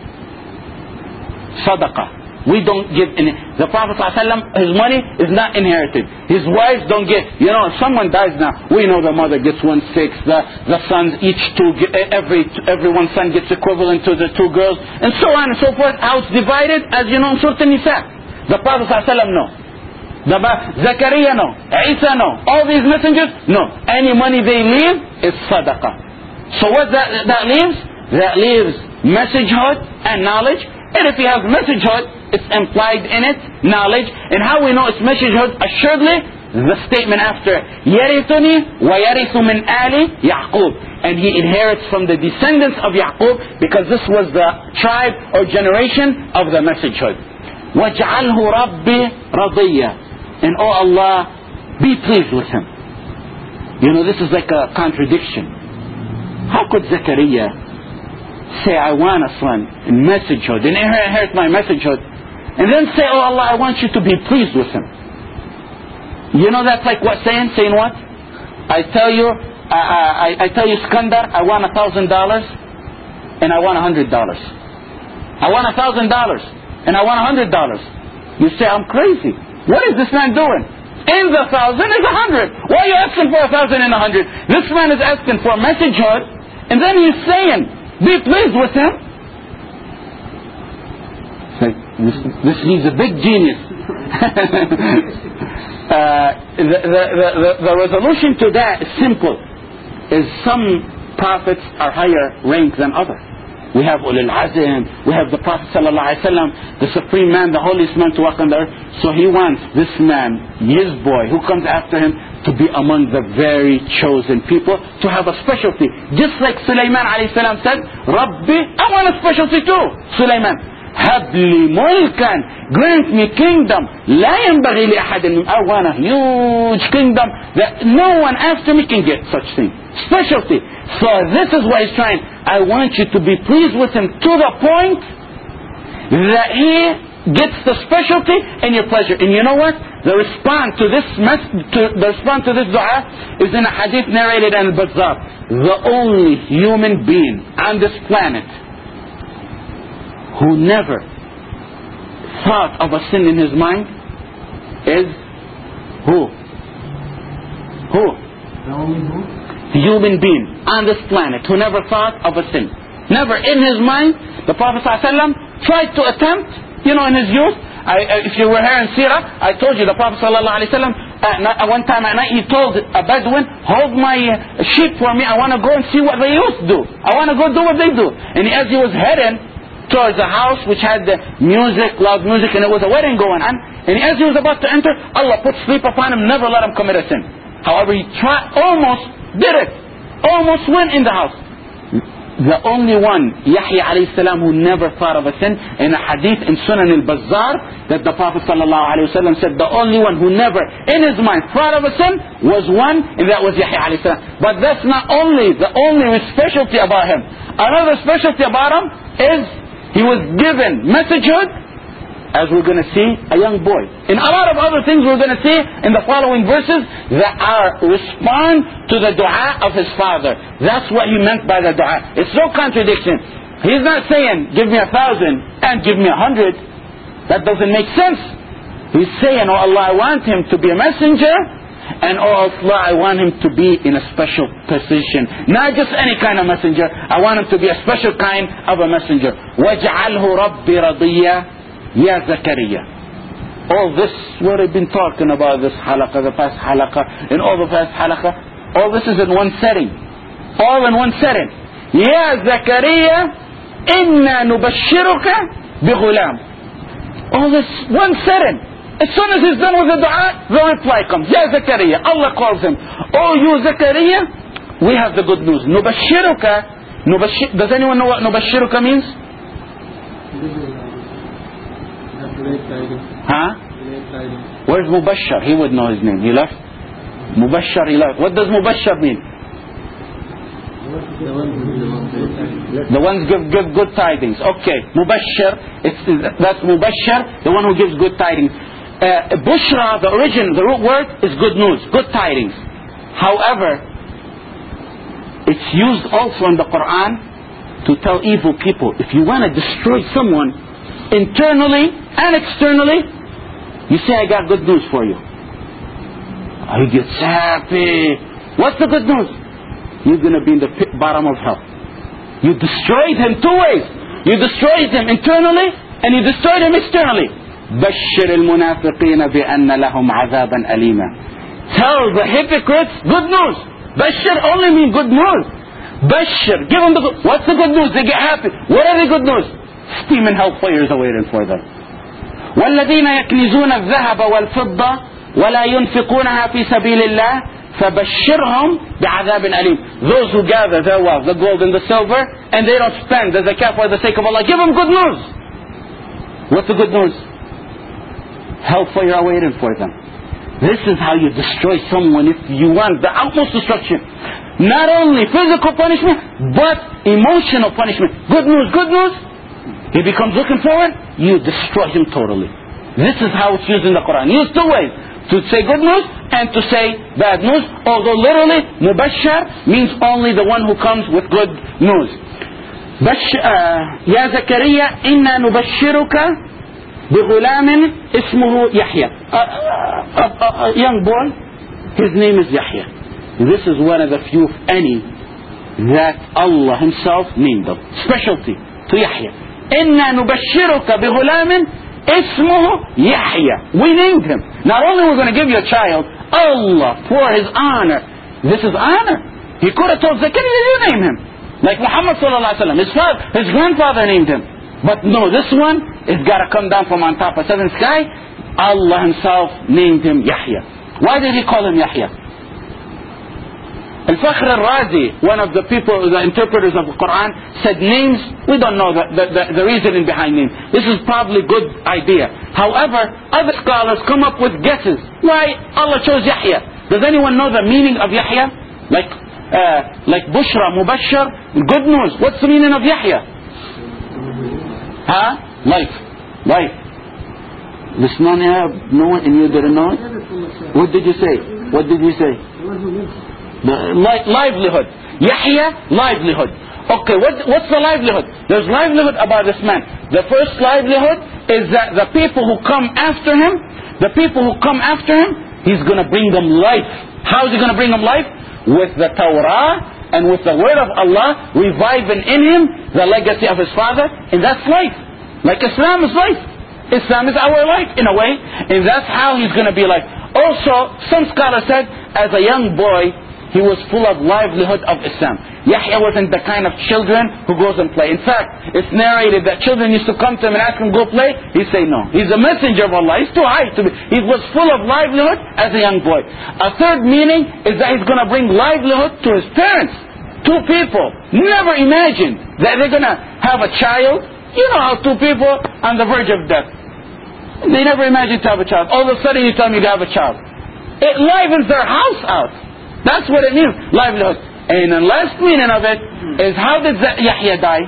[SPEAKER 1] صدقة. We don't give any. The Prophet ﷺ, his money is not inherited. His wives don't get. You know, if someone dies now, we know the mother gets 1/6. The sons each every one son gets equivalent to the two girls, and so on and so forth. How it's divided, as you know, in Surah An-Nisa. The Prophet ﷺ, no. Zakaria, no. Isa, no. All these messengers, no. Any money they leave is sadaqah. So what that leaves? That leaves messagehood and knowledge. And if you have messagehood, it's implied in it, knowledge. And how we know it's messagehood? Assuredly, the statement after, يَرِثُنِي وَيَرِثُ مِنْ آلِ يَعْقُوب. And he inherits from the descendants of Yaqub, because this was the tribe or generation of the messagehood. وَاجْعَلْهُ رَبِّي رَضِيًّا. And oh Allah, be pleased with him. You know, this is like a contradiction. How could Zechariah say, I want a son in messagehood, and inherit my messagehood, and then say, oh Allah, I want you to be pleased with him? You know, that's like what saying? Saying what? I tell you, Skandar, I want $1,000 and I want $100. I want $1,000 and I want $100. You say, I'm crazy. What is this man doing? In the 1,000 is 100. Why are you asking for 1,000 and 100? This man is asking for messagehood, and then he's saying, be pleased with him. This needs a big genius. The resolution to that is simple. Is some prophets are higher ranked than others. We have Ulul Azm, we have the Prophet ﷺ, the supreme man, the holiest man to walk on the earth. So he wants this man, his boy, who comes after him, to be among the very chosen people, to have a specialty. Just like Sulaiman ﷺ said, Rabbi, I want a specialty too. Sulaiman, Habli mulkan, grant me kingdom. La yanbaghi li ahadin. I want a huge kingdom that no one after me can get such thing. Specialty. So this is what he's trying. I want you to be pleased with him to the point that he gets the specialty and your pleasure. And you know what? The response to this dua is in a hadith narrated in Al-Bazzar. The only human being on this planet who never thought of a sin in his mind is who? Who?
[SPEAKER 2] The only who?
[SPEAKER 1] Human being on this planet who never thought of a sin. Never in his mind. The Prophet ﷺ tried to attempt, in his youth. If you were here in Sirah, I told you the Prophet ﷺ, one time at night he told a Bedouin, hold my sheep for me, I want to go and see what they used to do. I want to go do what they do. And as he was heading towards a house which had the music, loud music, and it was a wedding going on, and as he was about to enter, Allah put sleep upon him, never let him commit a sin. However, he almost did it. Almost went in the house. The only one, Yahya alayhi salam, who never thought of a sin, in a hadith in Sunan al-Bazzar, that the Prophet sallallahu alayhi wa sallam said, the only one who never in his mind thought of a sin was one, and that was Yahya alayhi salam. But that's not only the only specialty about him. Another specialty about him is he was given messagehood, as we're going to see, a young boy. And a lot of other things we're going to see in the following verses that are respond to the dua of his father. That's what he meant by the dua. It's no contradiction. He's not saying, give me 1,000 and give me 100. That doesn't make sense. He's saying, oh Allah, I want him to be a messenger, and oh Allah, I want him to be in a special position. Not just any kind of messenger. I want him to be a special kind of a messenger. وَاجْعَلْهُ رَبِّ رَضِيًّا. Ya Zakaria. All this, what I've been talking about this halaqah, the past halaqah, and all the past halaqah, all this is in one setting. All in one setting. Ya Zakaria, inna nubashiruka bighulam. All this, one setting. As soon as he's done with the dua, the reply comes. Ya Zakaria. Allah calls him. Oh, you Zakaria, we have the good news. Nubashiruka. Does anyone know what nubashiruka means? Huh? Where's Mubashshar? He would know his name. He left? Mubashshar, he left. What does Mubashshar mean? The ones give good tidings. Okay. Mubashshar, that's Mubashshar, the one who gives good tidings. Bushra, the root word is good news, good tidings. However, it's used also in the Quran to tell evil people, if you want to destroy someone internally and externally, you say, I got good news for you. He gets happy. What's the good news? You're going to be in the bottom of hell. You destroyed him two ways. You destroyed him internally and you destroyed him externally. بَشِّرِ الْمُنَافِقِينَ بِأَنَّ لَهُمْ عَذَابًا أَلِيمًا. Tell the hypocrites good news. Bashir only means good news. Bashir, give them the good. What's the good news? They get happy. What are the good news? Steaming hellfire is awaiting for them. والذين يكنزون الذهب والفضة ولا ينفقونها في سبيل الله فبشرهم بعذاب أليم. Those who gather their wealth, the gold and the silver, and they don't spend the zakat for the sake of Allah, give them good news. What's the good news? Hellfire awaiting for them. This is how you destroy someone if you want the utmost destruction. Not only physical punishment, but emotional punishment. Good news, good news. He becomes looking forward, you destroy him totally. This is how it's used in the Quran. Used two ways. To say good news and to say bad news. Although literally, mubashshar means only the one who comes with good news. يا زكريا إنا نبشرك بغلام اسمه يحيى. A young boy, his name is Yahya. This is one of the few, if any, that Allah Himself named them. Specialty to Yahya. إنا نبشرك بغلام اسمه يحيى. We named him. Not only we're going to give you a child, Allah, for His honor. This is honor. He could have told Zakaria, you name him. Like Muhammad sallallahu alaihi wasallam. His grandfather named him. But no, this one, it's got to come down from on top of seventh sky. Allah Himself named him Yahya. Why did He call him Yahya? Al-Fakhr al-Razi, one of the people, the interpreters of the Quran, said names, we don't know the reasoning behind names. This is probably a good idea. However, other scholars come up with guesses. Why Allah chose Yahya? Does anyone know the meaning of Yahya? Like Bushra, Mubashshar, good news. What's the meaning of Yahya? Life. Listening, no one, and you didn't know it? What did you say? Livelihood. Yahya, livelihood. Okay, what's the livelihood? There's livelihood about this man. The first livelihood is that the people who come after him, He's going to bring them life. How is He going to bring them life? With the Torah and with the word of Allah, reviving in him the legacy of his father, and that's life. Like Islam is life. Islam is our life in a way, and that's how he's going to be like. Also, some scholars said, as a young boy, he was full of livelihood of Islam. Yahya wasn't the kind of children who goes and play. In fact, it's narrated that children used to come to him and ask him, go play. He'd say no. He's a messenger of Allah. He's too high to be. He was full of livelihood as a young boy. A third meaning is that he's going to bring livelihood to his parents. Two people never imagined that they're going to have a child. You know how two people on the verge of death, they never imagined to have a child. All of a sudden you tell them you have a child. It livens their house out. That's what it means, livelihood. And the last meaning of it is, how did Yahya die?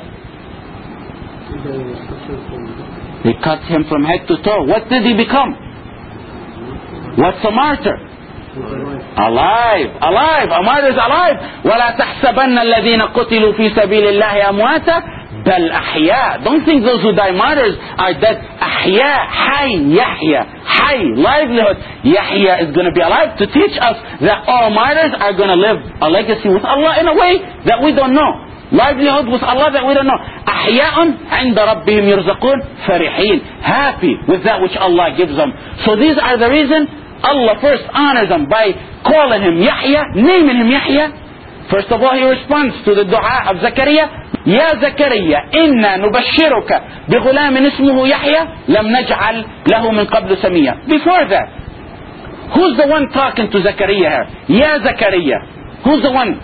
[SPEAKER 1] They cut him from head to toe. What did he become? What's a martyr? Alive. A martyr is alive. وَلَا تَحْسَبَنَّ الَّذِينَ قُتِلُوا فِي سَبِيلِ اللَّهِ أَمْوَاتًا بل أحياء. Don't think those who die martyrs are dead. أحياء, حي, Yahya, حي, livelihood. Yahya is going to be alive to teach us that all martyrs are going to live a legacy with Allah in a way that we don't know. Livelihood with Allah that we don't know. أحياء عند ربهم يرزقون فرحين, happy with that which Allah gives them. So these are the reason Allah first honors them by calling him Yahya, naming him Yahya. First of all, he responds to the dua of Zakaria. يا زكريا إنا نبشرك بغلام اسمه يحيى لم نجعل له من قبل سميا. Before that, who's the one talking to Zakaria here? يا زكريا. Who's the one?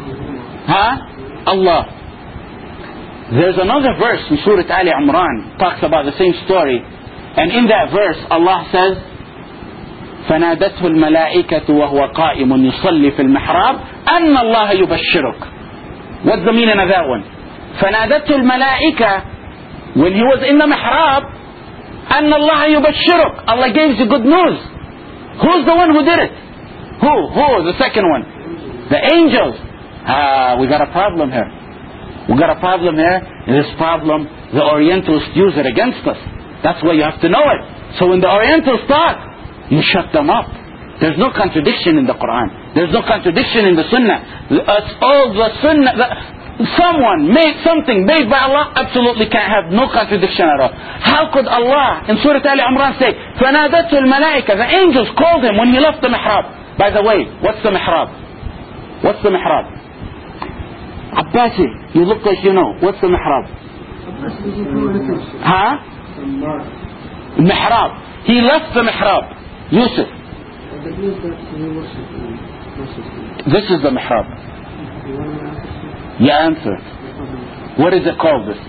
[SPEAKER 1] Allah. There's another verse in Surah Ali Imran talks about the same story, and in that verse Allah says فنادته الملائكة وهو قائم يصلي في المحراب أن الله يبشرك. What's the meaning of that one? فنادته الملائكة, when he was in the mihrab, أن الله يبشرك, Allah gives you good news. Who's the one who did it? Who? The second one. The angels. We got a problem here. And this problem, the Orientals use it against us. That's why you have to know it. So when the Orientals talk, you shut them up. There's no contradiction in the Quran. There's no contradiction in the Sunnah. All the Sunnah, someone made something made by Allah, absolutely can't have no contradiction at all. How could Allah in Surah Ali Imran say فَنَادَتْهُ الْمَلَائِكَةِ, the angels called him when he left the mihrab. By the way, what's the mihrab? Abbasi, you look like you know. What's the mihrab? Huh? Mihrab. He left the mihrab. Yusuf. This is the mihrab. You answer. What is it called this?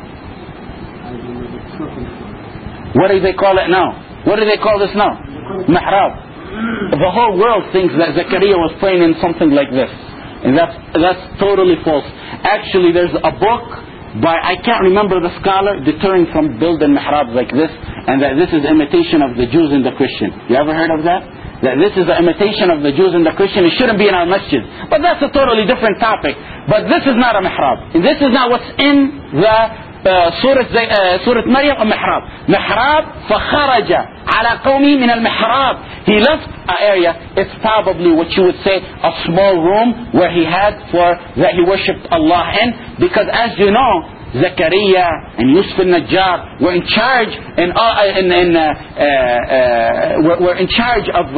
[SPEAKER 1] What do they call it now? What do they call this now? Mihrab. The whole world thinks that Zakaria was praying in something like this. And that's totally false. Actually, there's a book by, I can't remember the scholar, deterring from building mihrabs like this, and that this is imitation of the Jews and the Christian. You ever heard of that? That this is the imitation of the Jews and the Christian. It shouldn't be in our masjid. But that's a totally different topic. But this is not a mihrab. And this is not what's in the Surah Maryam or mihrab. Mihrab, فَخَرَجَ عَلَى قَوْمِهِ مِنَ الْمِحْرَابِ. He left an area. It's probably what you would say a small room where he had that he worshipped Allah in. Because as you know, Zakaria and Yusuf al-Najjar were in charge were in charge of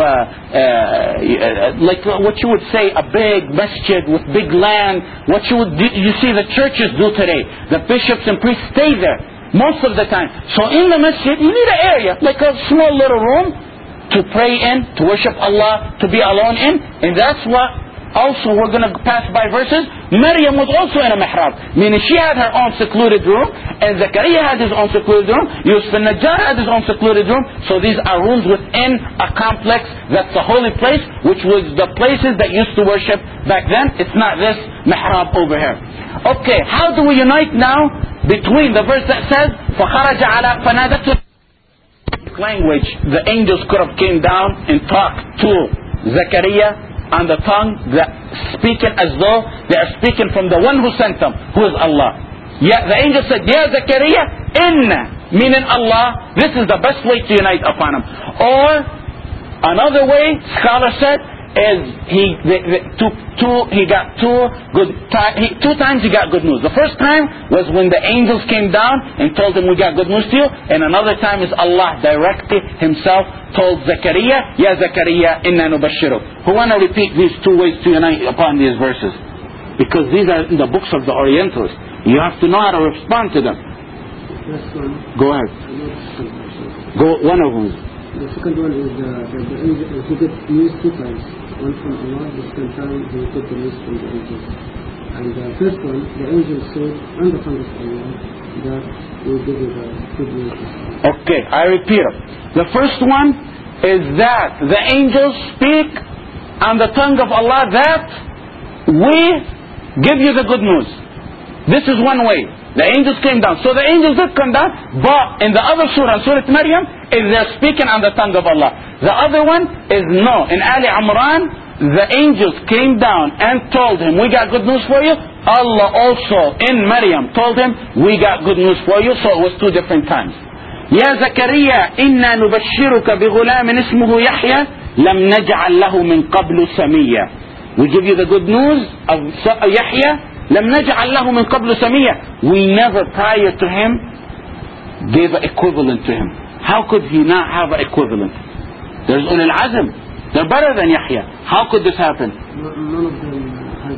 [SPEAKER 1] like what you would say a big masjid with big land. What you see the churches do today. The bishops and priests stay there most of the time. So in the masjid you need an area like a small little room to pray in, to worship Allah, to be alone in, and that's what. Also, we're going to pass by verses. Maryam was also in a mihrab, meaning she had her own secluded room, and Zakaria had his own secluded room. Yusuf al-Najjar had his own secluded room. So these are rooms within a complex that's a holy place, which was the places that used to worship back then. It's not this mihrab over here. Okay, how do we unite now between the verse that says فَخَرَجَ عَلَى فَنَادَتْهُ language? The angels could have came down and talked to Zakaria on the tongue, speaking as though they are speaking from the one who sent them, who is Allah. Yeah, the angel said, Ya Zakaria, inna, meaning Allah, this is the best way to unite upon him. Or, another way, scholar said, is two times he got good news. The first time was when the angels came down and told him we got good news to you, and another time is Allah directly himself told Zakaria, Ya Zakaria, inna nubashiruk. Who want to repeat these two ways to unite upon these verses? Because these are in the books of the Orientals. You have to know how to respond to them. Go ahead. Go, one of them.
[SPEAKER 2] The second one is the angel, he gets news two times. One from Allah, the second time he took the news from the angels. And the first one, the angel said, on the tongue of Allah, that we will give you the good news.
[SPEAKER 1] Okay, I repeat it. The first one is that the angels speak on the tongue of Allah that we give you the good news. This is one way. The angels came down. So the angels did come down, but in the other surah, Surah Maryam, is they're speaking on the tongue of Allah. The other one is no. In Ali Imran, the angels came down and told him, we got good news for you. Allah also, in Maryam, told him, we got good news for you. So it was two different times. يا زكريا إنا نبشرك بغلام اسمه يحيى لم نجعل له من قبل سميا. We give you the good news of Yahya. لم نجعل له من قبل سميا. We never prior to him gave an equivalent to him. How could he not have an equivalent? There's ulul azm. They're better than Yahya. How could this happen?
[SPEAKER 2] None of them had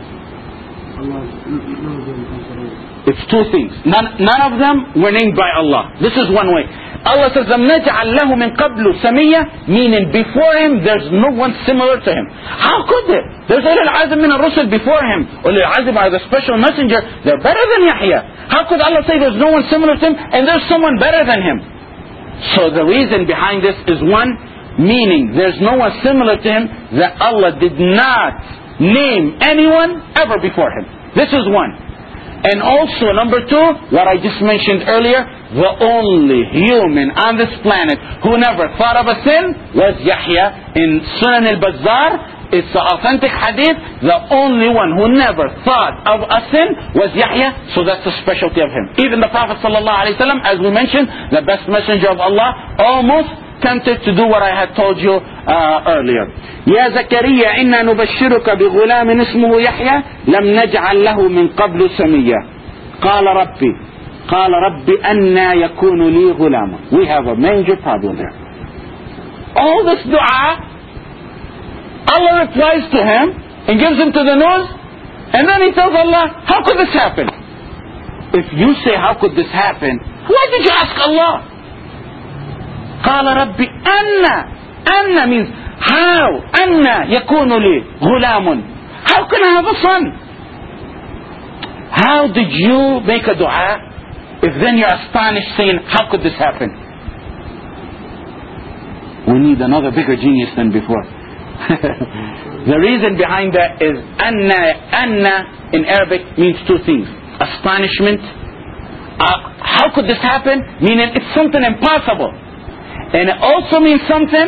[SPEAKER 2] Allah. None of them had.
[SPEAKER 1] It's two things. None of them were named by Allah. This is one way. Allah says, لَمْ نَجْعَلْ لَهُ مِنْ قَبْلُ سَمِيًّا, meaning before him there's no one similar to him. How could there? There's ulul azm min ar-rusul before him. Ulul azm are the special messenger. They're better than Yahya. How could Allah say there's no one similar to him and there's someone better than him? So the reason behind this is one, meaning there's no one similar to him, that Allah did not name anyone ever before him. This is one. And also, number two, what I just mentioned earlier, the only human on this planet who never thought of a sin was Yahya. In Sunan al-Bazzar, it's an authentic hadith, the only one who never thought of a sin was Yahya, so that's the specialty of him. Even the Prophet ﷺ, as we mentioned, the best messenger of Allah, almost tempted to do what I had told you earlier. يا زكريا إنا نبشرك بغلام اسمه يحيى لم نجعل له من قبل سميا قال ربي أنى يكون لي غلام. We have a major problem there. All this dua, Allah replies to him and gives him to the news, And then he tells Allah, how could this happen? If you say, how could this happen? Why did you ask Allah? قال ربي أن means how. أن يكون لي غلام. How can I have a son? How did you make a dua if then you're astonished saying, how could this happen? We need another bigger genius than before. The reason behind that is anna in Arabic means two things. Astonishment. How could this happen? Meaning it's something impossible. And it also means something.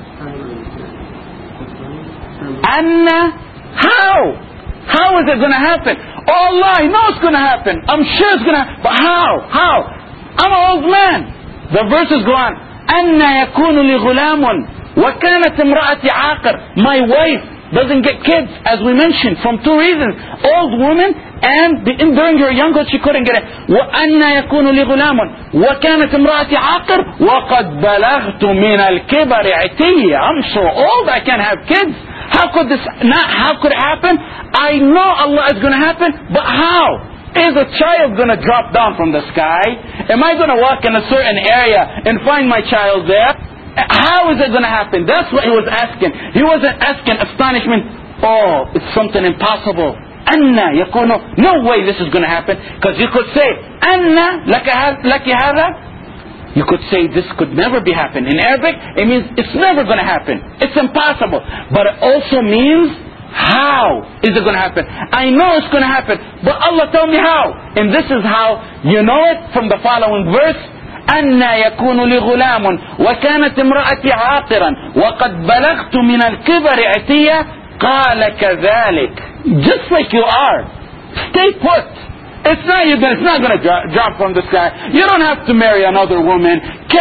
[SPEAKER 1] Anna. How? How is it going to happen? Oh Allah, I know it's going to happen. I'm sure it's going to happen. But how? How? I'm an old man. The verses go on. أَنَّ يَكُونُ لِي غُلَامٌ وَكَانَتْ امْرَأَتِي عَاقِرٌ. My wife doesn't get kids, as we mentioned, from two reasons. Old woman, and during her younghood she couldn't get it. وَأَنَّ يَكُونُ لِي غُلَامٌ وَكَانَتْ امْرَأَتِي عَاقِرٌ وَقَدْ بَلَغْتُ مِنَ الْكِبَرِ عِتِيًّا. I'm so old I can't have kids. How could it happen? I know Allah is going to happen, but how? Is a child going to drop down from the sky? Am I going to walk in a certain area and find my child there? How is it going to happen? That's what he was asking. He wasn't asking astonishment. Oh, it's something impossible. Anna yakunu. No way this is going to happen. Because you could say, Anna laki hada. You could say this could never be happen. In Arabic, it means it's never going to happen. It's impossible. But it also means, how is it going to happen? I know it's going to happen, but Allah tell me how. And this is how you know it from the following verse. أَنَّا يَكُونُ لِي غُلَامٌ وَكَانَتْ امْرَأَتِي عَاقِرًا وَقَدْ بَلَغْتُ مِنَ الْكِبَرِ عِتِيًّا قَالَ كَذَلِكَ. Just like you are. Stay put. It's not going to drop from the sky. You don't have to marry another woman.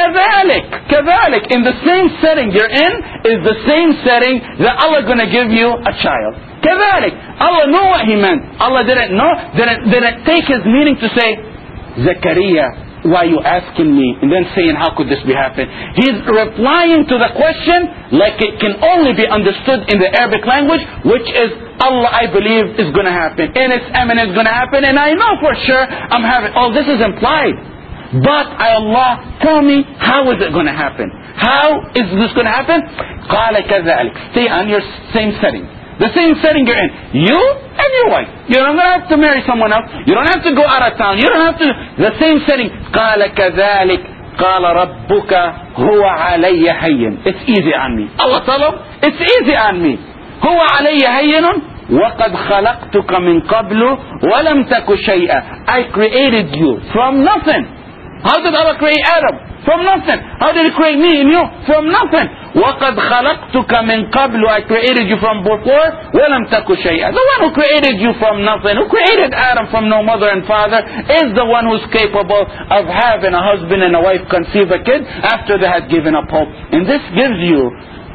[SPEAKER 1] كذلك. In the same setting you're in is the same setting that Allah is going to give you a child. كذلك. Allah knew what He meant. Allah didn't take His meaning to say, Zakaria, why are you asking me? And then saying, how could this be happen? He's replying to the question like it can only be understood in the Arabic language, which is, Allah, I believe, is going to happen. And it's eminent going to happen. And I know for sure I'm having... Oh, this is implied. But, Allah, tell me, how is it going to happen? How is this going to happen? قَالَ كَذَلِكَ. Stay on your same setting. The same setting you're in. You and your wife. You don't have to marry someone else. You don't have to go out of town. You don't have to... The same setting. قَالَ كَذَلِكَ قَالَ رَبُّكَ هُوَ عَلَيَّ هَيِّنٌ. It's easy on me. Allah tell him, it's easy on me. هُوَ عَلَيَّ هَيِّنٌ وَقَدْ خَلَقْتُكَ مِنْ قَبْلُ وَلَمْ تَكُ شَيْئًا. I created you from nothing. How did Allah create Adam? From nothing. How did He create me and you? From nothing. وَقَدْ خَلَقْتُكَ مِنْ قَبْلُ. I created you from before. وَلَمْ تَكُ شَيْئًا. The one who created you from nothing, who created Adam from no mother and father, is the one who's capable of having a husband and a wife conceive a kid after they had given up hope. And this gives you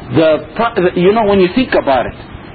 [SPEAKER 1] when you think about it.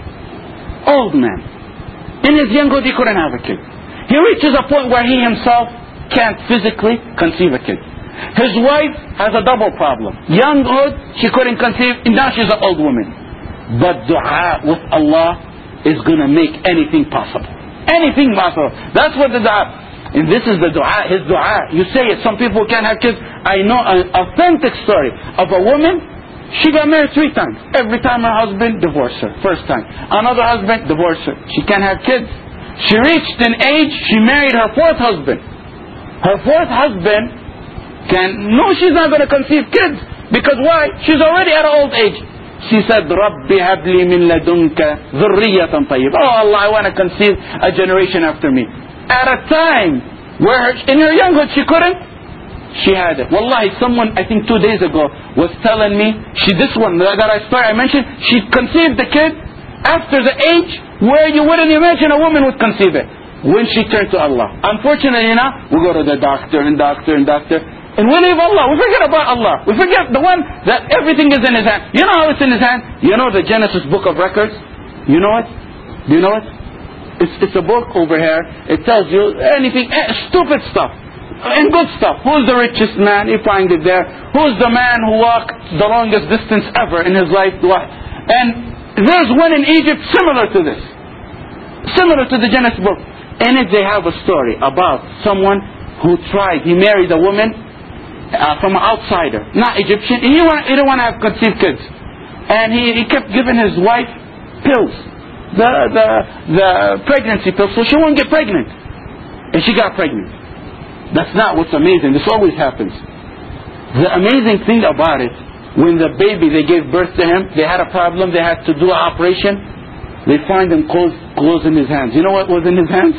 [SPEAKER 1] Old man. In his younghood he couldn't have a kid. He reaches a point where he himself can't physically conceive a kid. His wife has a double problem. Younghood, she couldn't conceive, and now she's an old woman. But dua with Allah is going to make anything possible. Anything possible. That's what the dua. And this is the dua, his dua. You say it, some people can't have kids. I know an authentic story of a woman. She got married 3 times. Every time her husband divorced her. First time. Another husband divorced her. She can't have kids. She reached an age, she married her 4th husband. Her 4th husband she's not going to conceive kids. Because why? She's already at an old age. She said, رَبِّ هَبْ لِي مِن لَدُنْكَ ذُرِّيَّةً طَيِّبَةً. Oh Allah, I want to conceive a generation after me. At a time where in her younghood she couldn't, she had it. Wallahi, someone, I think 2 days ago, was telling me, I mentioned, she conceived the kid after the age where you wouldn't imagine a woman would conceive it. When she turned to Allah. Unfortunately now, we go to the doctor. And we leave Allah. We forget about Allah. We forget the one that everything is in His hand. You know how it's in His hand? You know the Genesis book of records? You know it? Do you know it? It's a book over here. It tells you anything, stupid stuff. And good stuff. Who's the richest man? You find it there. Who's the man who walked the longest distance ever in his life? And there's one in Egypt similar to this. Similar to the Genesis book. In it they have a story about someone who tried, he married a woman from an outsider, not Egyptian. He didn't want to have conceived kids. And he kept giving his wife pills, the pregnancy pills, so she won't get pregnant. And she got pregnant. That's not what's amazing. This always happens. The amazing thing about it, when the baby, they gave birth to him, they had a problem, they had to do an operation, they find him clothes in his hands. You know what was in his hands?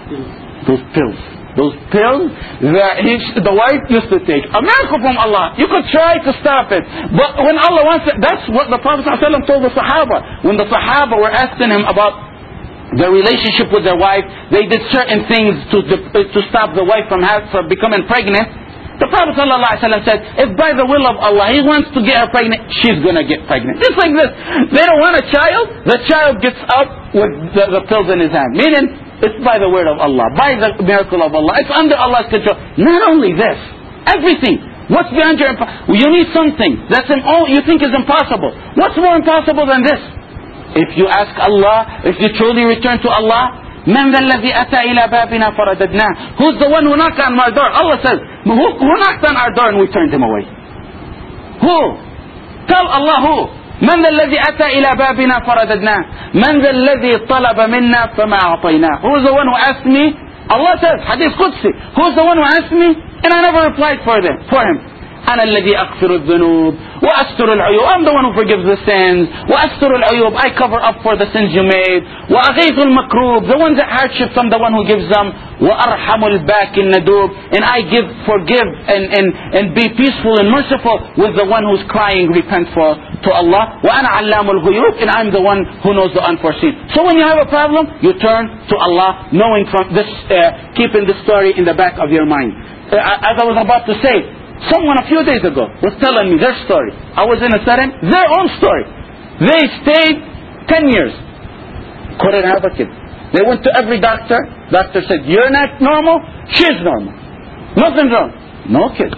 [SPEAKER 1] Those pills. Those pills that the wife used to take. A miracle from Allah. You could try to stop it. But when Allah wants it, that's what the Prophet ﷺ told the Sahaba. When the Sahaba were asking him about their relationship with their wife, they did certain things to stop the wife from becoming pregnant. The Prophet ﷺ said, if by the will of Allah He wants to get her pregnant, she's going to get pregnant. Just like this. They don't want a child. The child gets up with the pills in his hand. Meaning, it's by the word of Allah, by the miracle of Allah. It's under Allah's control. Not only this, everything. What's beyond your you need something that's you think is impossible. What's more impossible than this? If you ask Allah, if you truly return to Allah, من ذا الذي أتى إلى بابنا فرددناه. Who's the one who knocked on our door? Allah says, who knocked on our door and we turned him away? Who? Tell Allah who. من ذا الذي أتى إلى بابنا فرددناه. من ذا الذي طلب منا فما أعطيناه. Who's the one who asked me? Allah says, Hadith Qudsi, who's the one who asked me? And I never replied for him. أنا الذي أغفر الذنوب وأستر العيوب. I'm the one who forgives the sins. وأستر العيوب. I cover up for the sins you made. وأغيث المكروب. The ones that hardships, I'm the one who gives them. وأرحم الباكي الندوب. And I forgive and be peaceful and merciful with the one who's crying repentful to Allah. وأنا علام الغيوب. And I'm the one who knows the unforeseen. So when you have a problem, you turn to Allah, knowing from this, keeping this story in the back of your mind. As I was about to say, someone a few days ago was telling me their story. I was in a setting, their own story. They stayed 10 years. Couldn't have a kid. They went to every doctor. Doctor said, you're not normal. She's normal. Nothing wrong. No kids.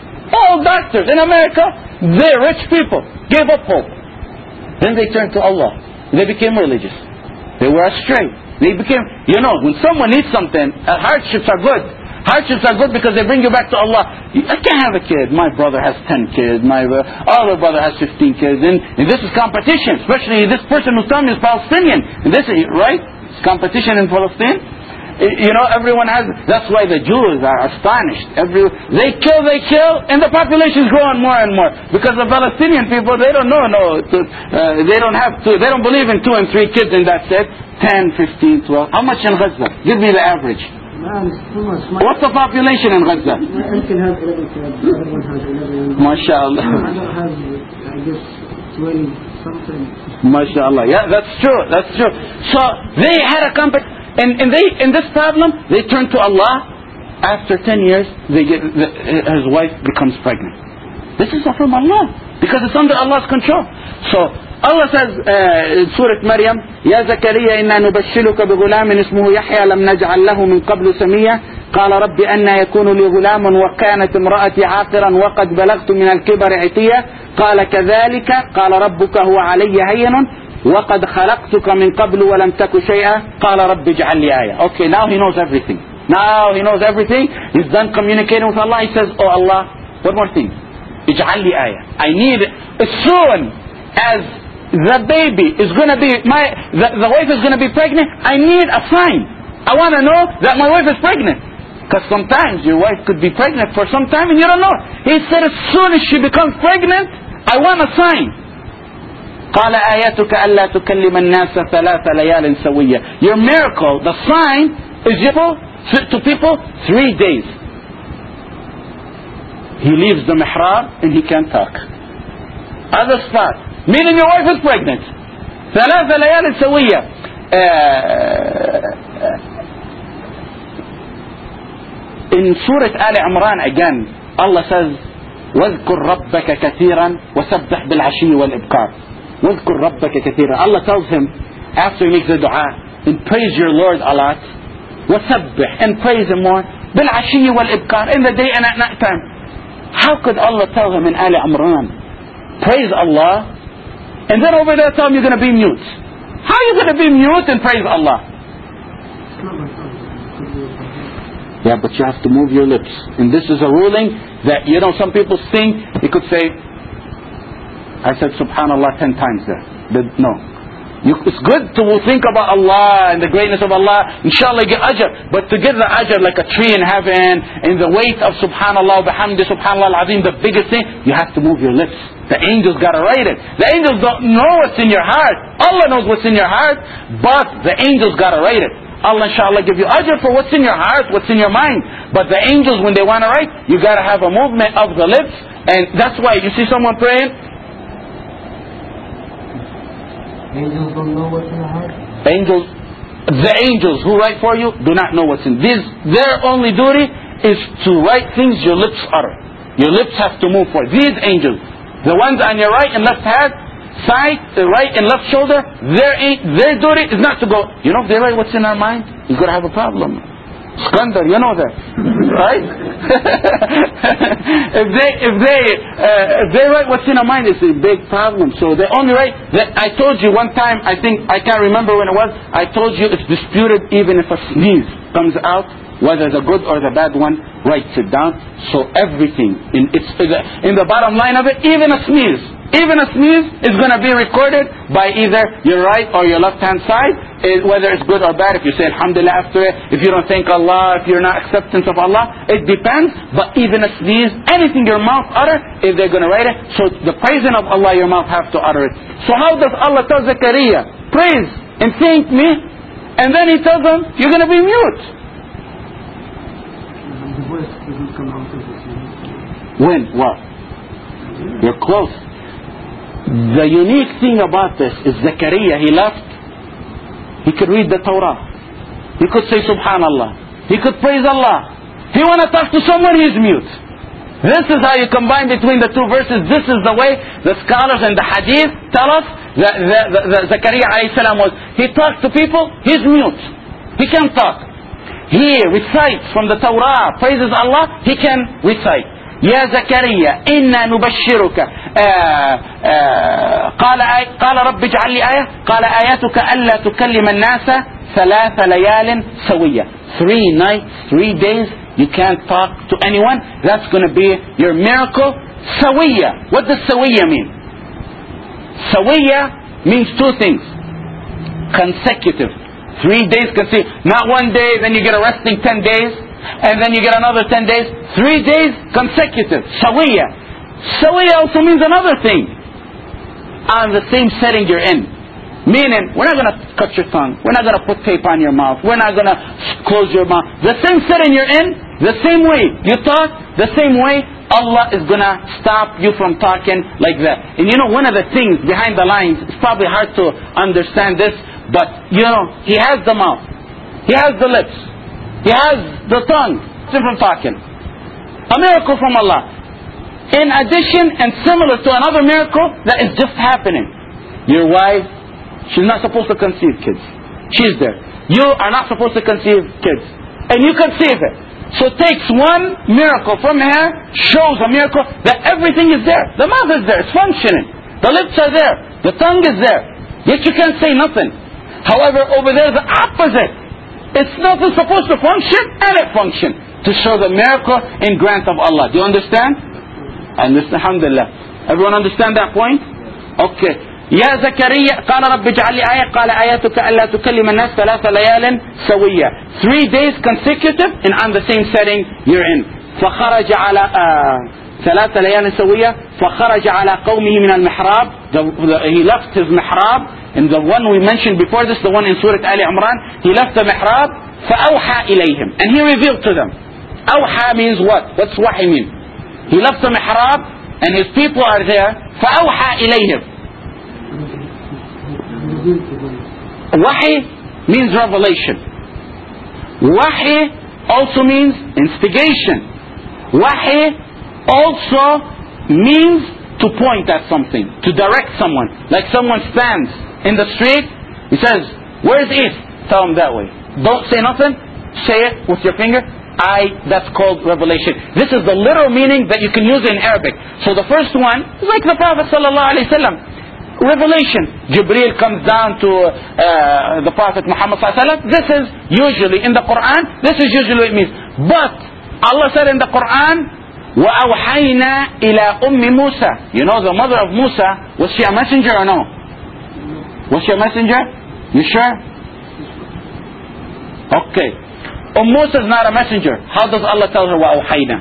[SPEAKER 1] All doctors in America, they're rich people. Gave up hope. Then they turned to Allah. They became religious. They were astray. They became, when someone needs something, hardships are good. Hardships are good because they bring you back to Allah. I can't have a kid. My brother has 10 kids. My other brother has 15 kids. And this is competition. Especially this person who's telling me is Palestinian. And this is, right? It's competition in Palestine. Everyone has... That's why the Jews are astonished. They kill. And the population is growing more and more. Because the Palestinian people, they don't know. They don't believe in 2 and 3 kids and that's it. 10, 15, 12. How much in Gaza? Give me the average. What's the population in Gaza?
[SPEAKER 2] I can have 11 kids. Everyone has 11.
[SPEAKER 1] MashaAllah.
[SPEAKER 2] I have, I guess, 20 something.
[SPEAKER 1] MashaAllah. Yeah, that's true. So they had a and in this problem, they turned to Allah. After 10 years, his wife becomes pregnant. This is from Allah. Because it's under Allah's control. So Allah says in Surah Maryam, يا زكريا إنا نبشرك بغلام اسمه يحيى لم نجعل له من قبل سميا قال رب أنى يكون لي غلام وكانت امرأتي عاقرا وقد بلغت من الكبر عتيا قال كذلك قال ربك هو علي هين وقد خلقتك من قبل ولم تك شيئا قال رب اجعل لي آية. Okay, now he knows everything. He's done communicating with Allah. He says, oh Allah, one more thing. اجعل لي آية. I need, as soon as the baby is going to be, the wife is going to be pregnant, I need a sign. I want to know that my wife is pregnant. Because sometimes your wife could be pregnant for some time and you don't know. He said as soon as she becomes pregnant, I want a sign. قال آياتك ألا تكلم الناس 3 ليال سوية. Your miracle, the sign, is to people 3 days. He leaves the mihrab and he can't talk. Other spot. Meaning your wife is pregnant. 3 ليال سوية. In Surah Al Imran again, Allah says, وَاذْكُرْ رَبَّكَ كَثِيرًا وَسَبِّحْ بِالْعَشِيِّ وَالْإِبْكَارِ. وَاذْكُرْ رَبَّكَ كَثِيرًا. Allah tells him, after he makes the dua, and praise your Lord a lot. وَسَبِّحْ, and praise Him more. بِالْعَشِيِّ وَالْإِبْكَارِ, in the day and at night time. How could Allah tell him in Al Imran, praise Allah, and then over there tell him you're going to be mute? How are you going to be mute and praise Allah? Yeah, but you have to move your lips. And this is a ruling that, some people think, you could say, I said Subhanallah 10 times there. No. It's good to think about Allah and the greatness of Allah. Inshallah you get ajr. But to get the ajr like a tree in heaven, and the weight of Subhanallah, bihamdi Subhanallah al-Azim, the biggest thing, you have to move your lips. The angels got to write it. The angels don't know what's in your heart. Allah knows what's in your heart, but the angels got to write it. Allah inshallah give you ajr for what's in your heart, what's in your mind. But the angels, when they want to write, you got to have a movement of the lips. And that's why you see someone praying,
[SPEAKER 2] Angels don't know what's in the heart?
[SPEAKER 1] the angels who write for you do not know what's in. Their only duty is to write things your lips utter. Your lips have to move forward. These angels, the ones on your right and left hand, side, right and left shoulder, their duty is not to go, if they write what's in our mind, you're going to have a problem. Skandar, you know that, right? if they write what's in our mind, it's a big problem. So they only write. I told you one time, I can't remember when it was. I told you it's disputed even if a sneeze comes out, whether the good or the bad one, writes it down. So everything in the bottom line of it, even a sneeze is going to be recorded by either your right or your left hand side, whether it's good or bad. If you say Alhamdulillah after it, if you don't thank Allah, if you're not acceptance of Allah, it depends. But even a sneeze, anything your mouth utter, if they're going to write it, so the praising of Allah, your mouth have to utter it. So how does Allah tell Zakaria, praise and thank me, and then He tells them, you're going to be mute?
[SPEAKER 2] The voice doesn't come out of his mouth.
[SPEAKER 1] When? What? You're close. The unique thing about this is Zakaria, he left, he could read the Torah, he could say Subhanallah, he could praise Allah. He want to talk to someone, he's mute. This is how you combine between the two verses. This is the way the scholars and the hadith tell us that Zakaria alayhi salam was. He talks to people, he's mute. He can't talk. He recites from the Torah, praises Allah, he can recite. يا زكريا إنا نبشرك قال رب اجعل لي آية قال آياتك ألا تكلم الناس 3 ليال سوية. 3 nights, 3 days you can't talk to anyone. That's going to be your miracle. سوية. What does سوية mean? سوية means 2 things. Consecutive. 3 days consecutive. Not 1 day, then you get a resting 10 days. And then you get another 10 days. 3 days consecutive. Sawiya. Sawiya also means another thing. On the same setting you're in. Meaning, we're not going to cut your tongue. We're not going to put tape on your mouth. We're not going to close your mouth. The same setting you're in, the same way you talk, the same way Allah is going to stop you from talking like that. And one of the things behind the lines, it's probably hard to understand this, but He has the mouth. He has the lips. He has the tongue from talking. A miracle from Allah. In addition and similar to another miracle that is just happening. Your wife, she's not supposed to conceive kids. She's there. You are not supposed to conceive kids. And you conceive it. So it takes one miracle from her, shows a miracle that everything is there. The mouth is there, it's functioning. The lips are there. The tongue is there. Yet you can't say nothing. However, over there the opposite. It's nothing supposed to function, and it functioned. To show the miracle and grant of Allah. Do you understand? Alhamdulillah. Everyone understand that point? Okay. يا زكريا قال رب اجعل لي آية قال آياتك ألا تكلم الناس 3 ليال سوية. 3 days consecutive and on the same setting you're in. فخرج على 3 ليال سوية فخرج على قومه من المحراب. He left his mihrab. And the one we mentioned before this, the one in Surah Ali Imran, he left the mihrab, فَأَوْحَى إِلَيْهِمْ. And he revealed to them. أوحى means what? What's wahi mean? He left the mihrab, and his people are there, فَأَوْحَى إِلَيْهِمْ. Wahi means revelation. Wahi also means instigation. Wahi also means to point at something, to direct someone. Like someone stands in the street, he says, where's east? Tell him that way. Don't say nothing, say it with your finger. That's called revelation. This is the literal meaning that you can use in Arabic. So the first one is like the Prophet ﷺ. Revelation. Jibreel comes down to the Prophet Muhammad ﷺ. This is usually in the Quran, this is usually what it means. But Allah said in the Quran, وَأَوْحَيْنَا إِلَىٰ أُمِّ Musa. You know the mother of Musa, was she a messenger or no? Was she a messenger? You sure? Okay. Musa is not a messenger. How does Allah tell her وَأَوْحَيْنَا?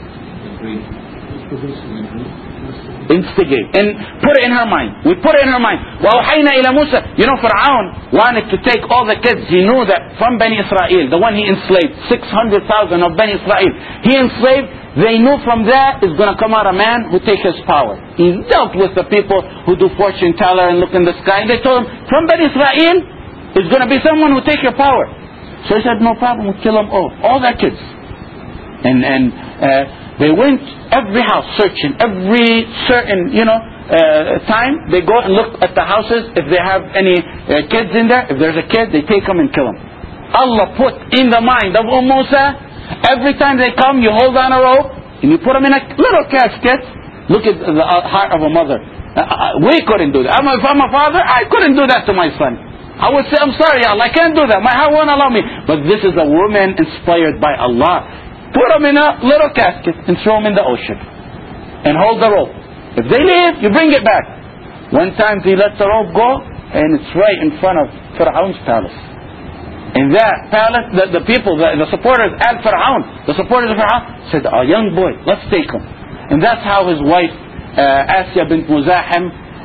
[SPEAKER 1] Instigate and put it in her mind. We put it in her mind. وَأَوْحَيْنَا إِلَى Musa. You know, Fir'aun wanted to take all the kids. He knew that from Bani Israel, the one he enslaved, 600,000 of Bani Israel, he enslaved. They knew from there is going to come out a man who takes his power. He dealt with the people who do fortune teller and look in the sky. And they told him, from Bani Israel is going to be someone who take your power. So he said, no problem, we'll kill them all their kids. And they went every house searching, every certain, time they go and look at the houses if they have any kids in there. If there's a kid, they take them and kill them. Allah put in the mind of Musa, every time they come, you hold on a rope and you put them in a little casket. Look at the heart of a mother. We couldn't do that. If I'm a father, I couldn't do that to my son. I would say, I'm sorry, Allah, I can't do that. My heart won't allow me. But this is a woman inspired by Allah. Put them in a little casket and throw them in the ocean. And hold the rope. If they leave, you bring it back. One time he let the rope go, and it's right in front of Fir'aun's palace. In that palace, the people, the supporters at Fir'aun, the supporters of Fir'aun said, a young boy, let's take him. And that's how his wife, Asya bint Muzahim,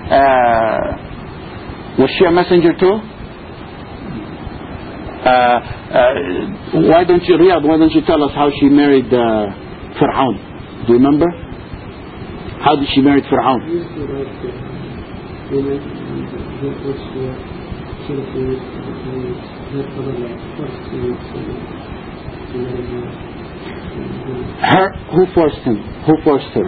[SPEAKER 1] was she a messenger too? Why don't you, Riyadh, why don't you tell us how she married Fir'aun? Do you remember? How did she marry Fir'aun? Who forced him? Who forced her?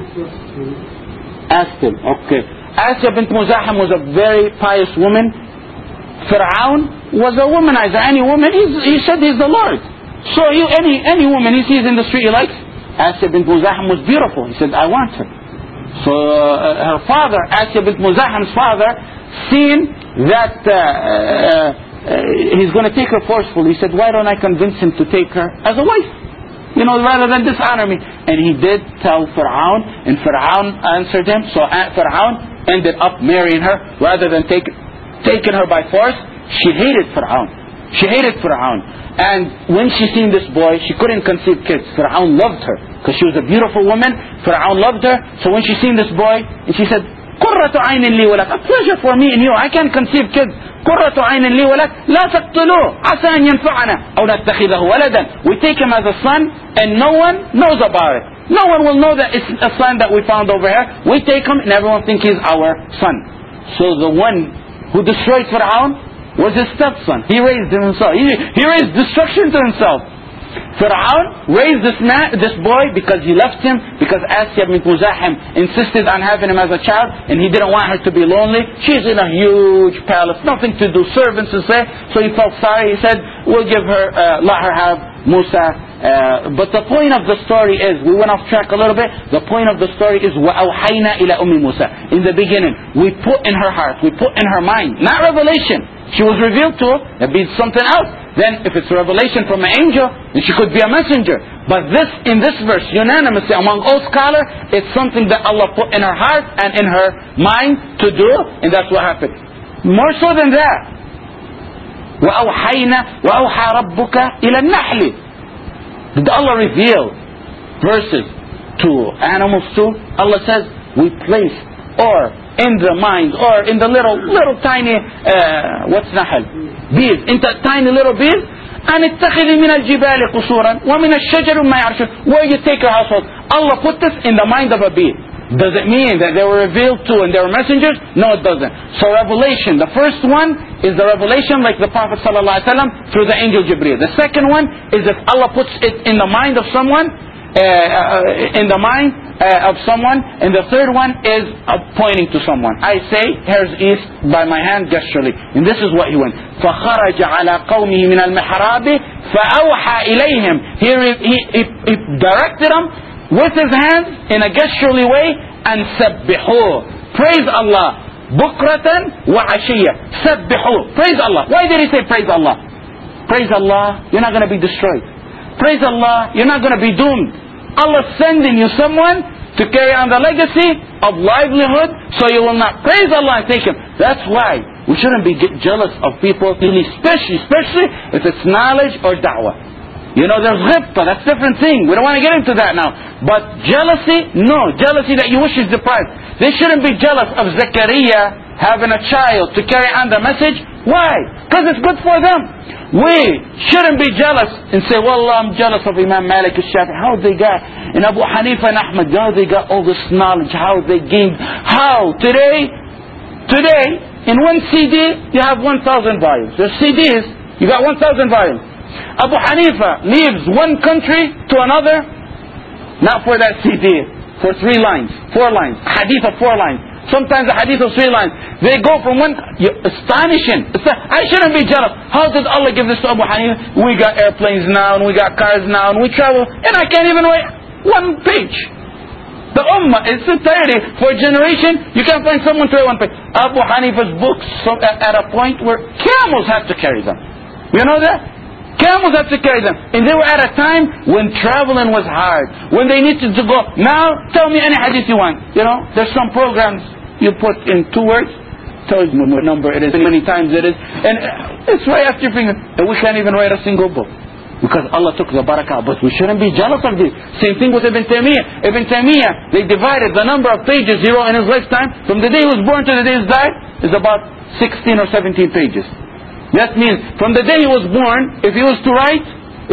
[SPEAKER 1] Asked him. Okay. Asya bint Muzahim was a very pious woman. Fir'aun was a womanizer. Any woman, he said he's the Lord. So any woman he sees in the street he likes. Asya bint Muzahim was beautiful. He said, I want her. So her father, Asya bint Muzahim's father, seen that he's going to take her forcefully. He said, why don't I convince him to take her as a wife? Rather than dishonor me. And he did tell Fir'aun, and Fir'aun answered him. So Fir'aun ended up marrying her rather than taking her by force. She hated Fir'aun. She hated Fir'aun. And when she seen this boy, she couldn't conceive kids. Fir'aun loved her because she was a beautiful woman. Fir'aun loved her. So when she seen this boy, and she said, قُرَّةُ عَيْنٍ لِي وَلَكَ, a pleasure for me and you. I can't conceive kids. قُرَّةُ عَيْنٍ لِي وَلَكَ لَا تَقْتُلُوهُ عَسَىٰ أَن يَنْفَعَنَا أَوْ نَتَّخِذَهُ وَلَدًا. We take him as a son and no one knows about it. No one will know that it's a son that we found over here. We take him and everyone thinks he's our son. So the one who destroyed Fir'aun was his stepson. He raised him himself. He raised destruction to himself. Fir'aun raised this boy because he left him, because Asya bint Muzahim insisted on having him as a child, and he didn't want her to be lonely. She's in a huge palace, nothing to do, servants to say. So he felt sorry. He said, we'll give her, let her have Musa. But the point of the story is, we went off track a little bit. The point of the story is, وَأَوْحَيْنَا إِلَى أُمِّ Musa. In the beginning, we put in her heart, we put in her mind, not revelation. She was revealed to her, it'd be something else. Then if it's a revelation from an angel, then she could be a messenger. But in this verse, unanimously among all scholars, it's something that Allah put in her heart and in her mind to do, and that's what happened. More so than that, وَأَوْحَى رَبُّكَ إِلَى النَّحْلِ. Did Allah reveal verses to animals too? Allah says, we place in the mind, or in the little tiny, what's nahl? Bees, in the tiny little bees. أَنِ اتَّخِذِ مِنَ الْجِبَالِ قُصُورًا وَمِنَ الشَّجَرِ مَا يَعْرِشُونَ. Where you take your household. Allah put this in the mind of a bee. Does it mean that they were revealed to and they were messengers? No, it doesn't. So revelation, the first one is the revelation like the Prophet ﷺ through the angel Jibreel. The second one is if Allah puts it in the mind of someone, and the third one is pointing to someone. I say, here's east by my hand gesturally, and this is what he went. فَخَرَجَ عَلَى قَوْمِهِ مِنَ الْمِحْرَابِ فَأَوْحَى إِلَيْهِمْ. He directed them with his hands in a gesturally way, and سَبِّحُوهُ. Praise Allah. بُكْرَةً وَعَشِيًّا. سَبِّحُوهُ. Praise Allah. Why did he say praise Allah? Praise Allah, you're not going to be destroyed. praise Allah, you're not going to be doomed. Allah's sending you someone to carry on the legacy of livelihood, so you will not praise Allah and thank Him. That's why we shouldn't be jealous of people, especially if it's knowledge or da'wah. You know, there's ghibta, that's a different thing. We don't want to get into that now. But jealousy, no. Jealousy that you wish is deprived. They shouldn't be jealous of Zakaria having a child to carry on the message. Why? Because it's good for them. We shouldn't be jealous and say, well, I'm jealous of Imam Malik al-Shafi'i. How they got, and Abu Hanifa and Ahmad, how they got all this knowledge, how they gained, how today, in one CD, you have 1,000 volumes. There's CDs, you got 1,000 volumes. Abu Hanifa leaves one country to another, not for that CD, for 3 lines, 4 lines, hadith of 4 lines, sometimes a hadith of 3 lines. They go from one, astonishing. I shouldn't be jealous. How did Allah give this to Abu Hanifa? We got airplanes now, and we got cars now, and we travel, and I can't even write 1 page. The Ummah, its entirety, for a generation, you can't find someone to write 1 page. Abu Hanifa's books, at a point where camels had to carry them. You know that? Camels had to carry them. And they were at a time when traveling was hard. When they needed to go. Now, tell me any hadith you want. You know, there's some programs you put in 2 words. Tells me what number it is, how many times it is. And it's right after your finger. And we can't even write a single book. Because Allah took the barakah. But we shouldn't be jealous of this. Same thing with Ibn Taymiyyah. Ibn Taymiyyah, they divided the number of pages he wrote in his lifetime. From the day he was born to the day he died, is about 16 or 17 pages. That means from the day he was born, if he was to write, and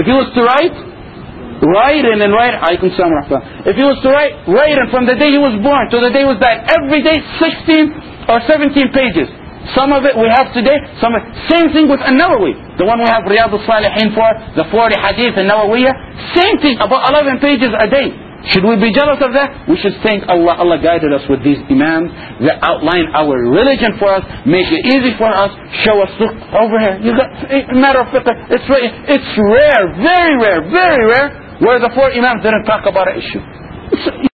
[SPEAKER 1] if he was to write and from the day he was born to the day he was died, every day 16 or 17 pages. Some of it we have today, some of it. Same thing with An-Nawawi, the one we have Riyadh al-Salihin for, the 40 hadith An-Nawawiyah. Same thing, about 11 pages a day. Should we be jealous of that? We should thank Allah. Allah guided us with these imams that outline our religion for us, make it easy for us, show us, look, over here, you got a matter of fiqh. It's rare, very rare, where the 4 imams didn't talk about an issue.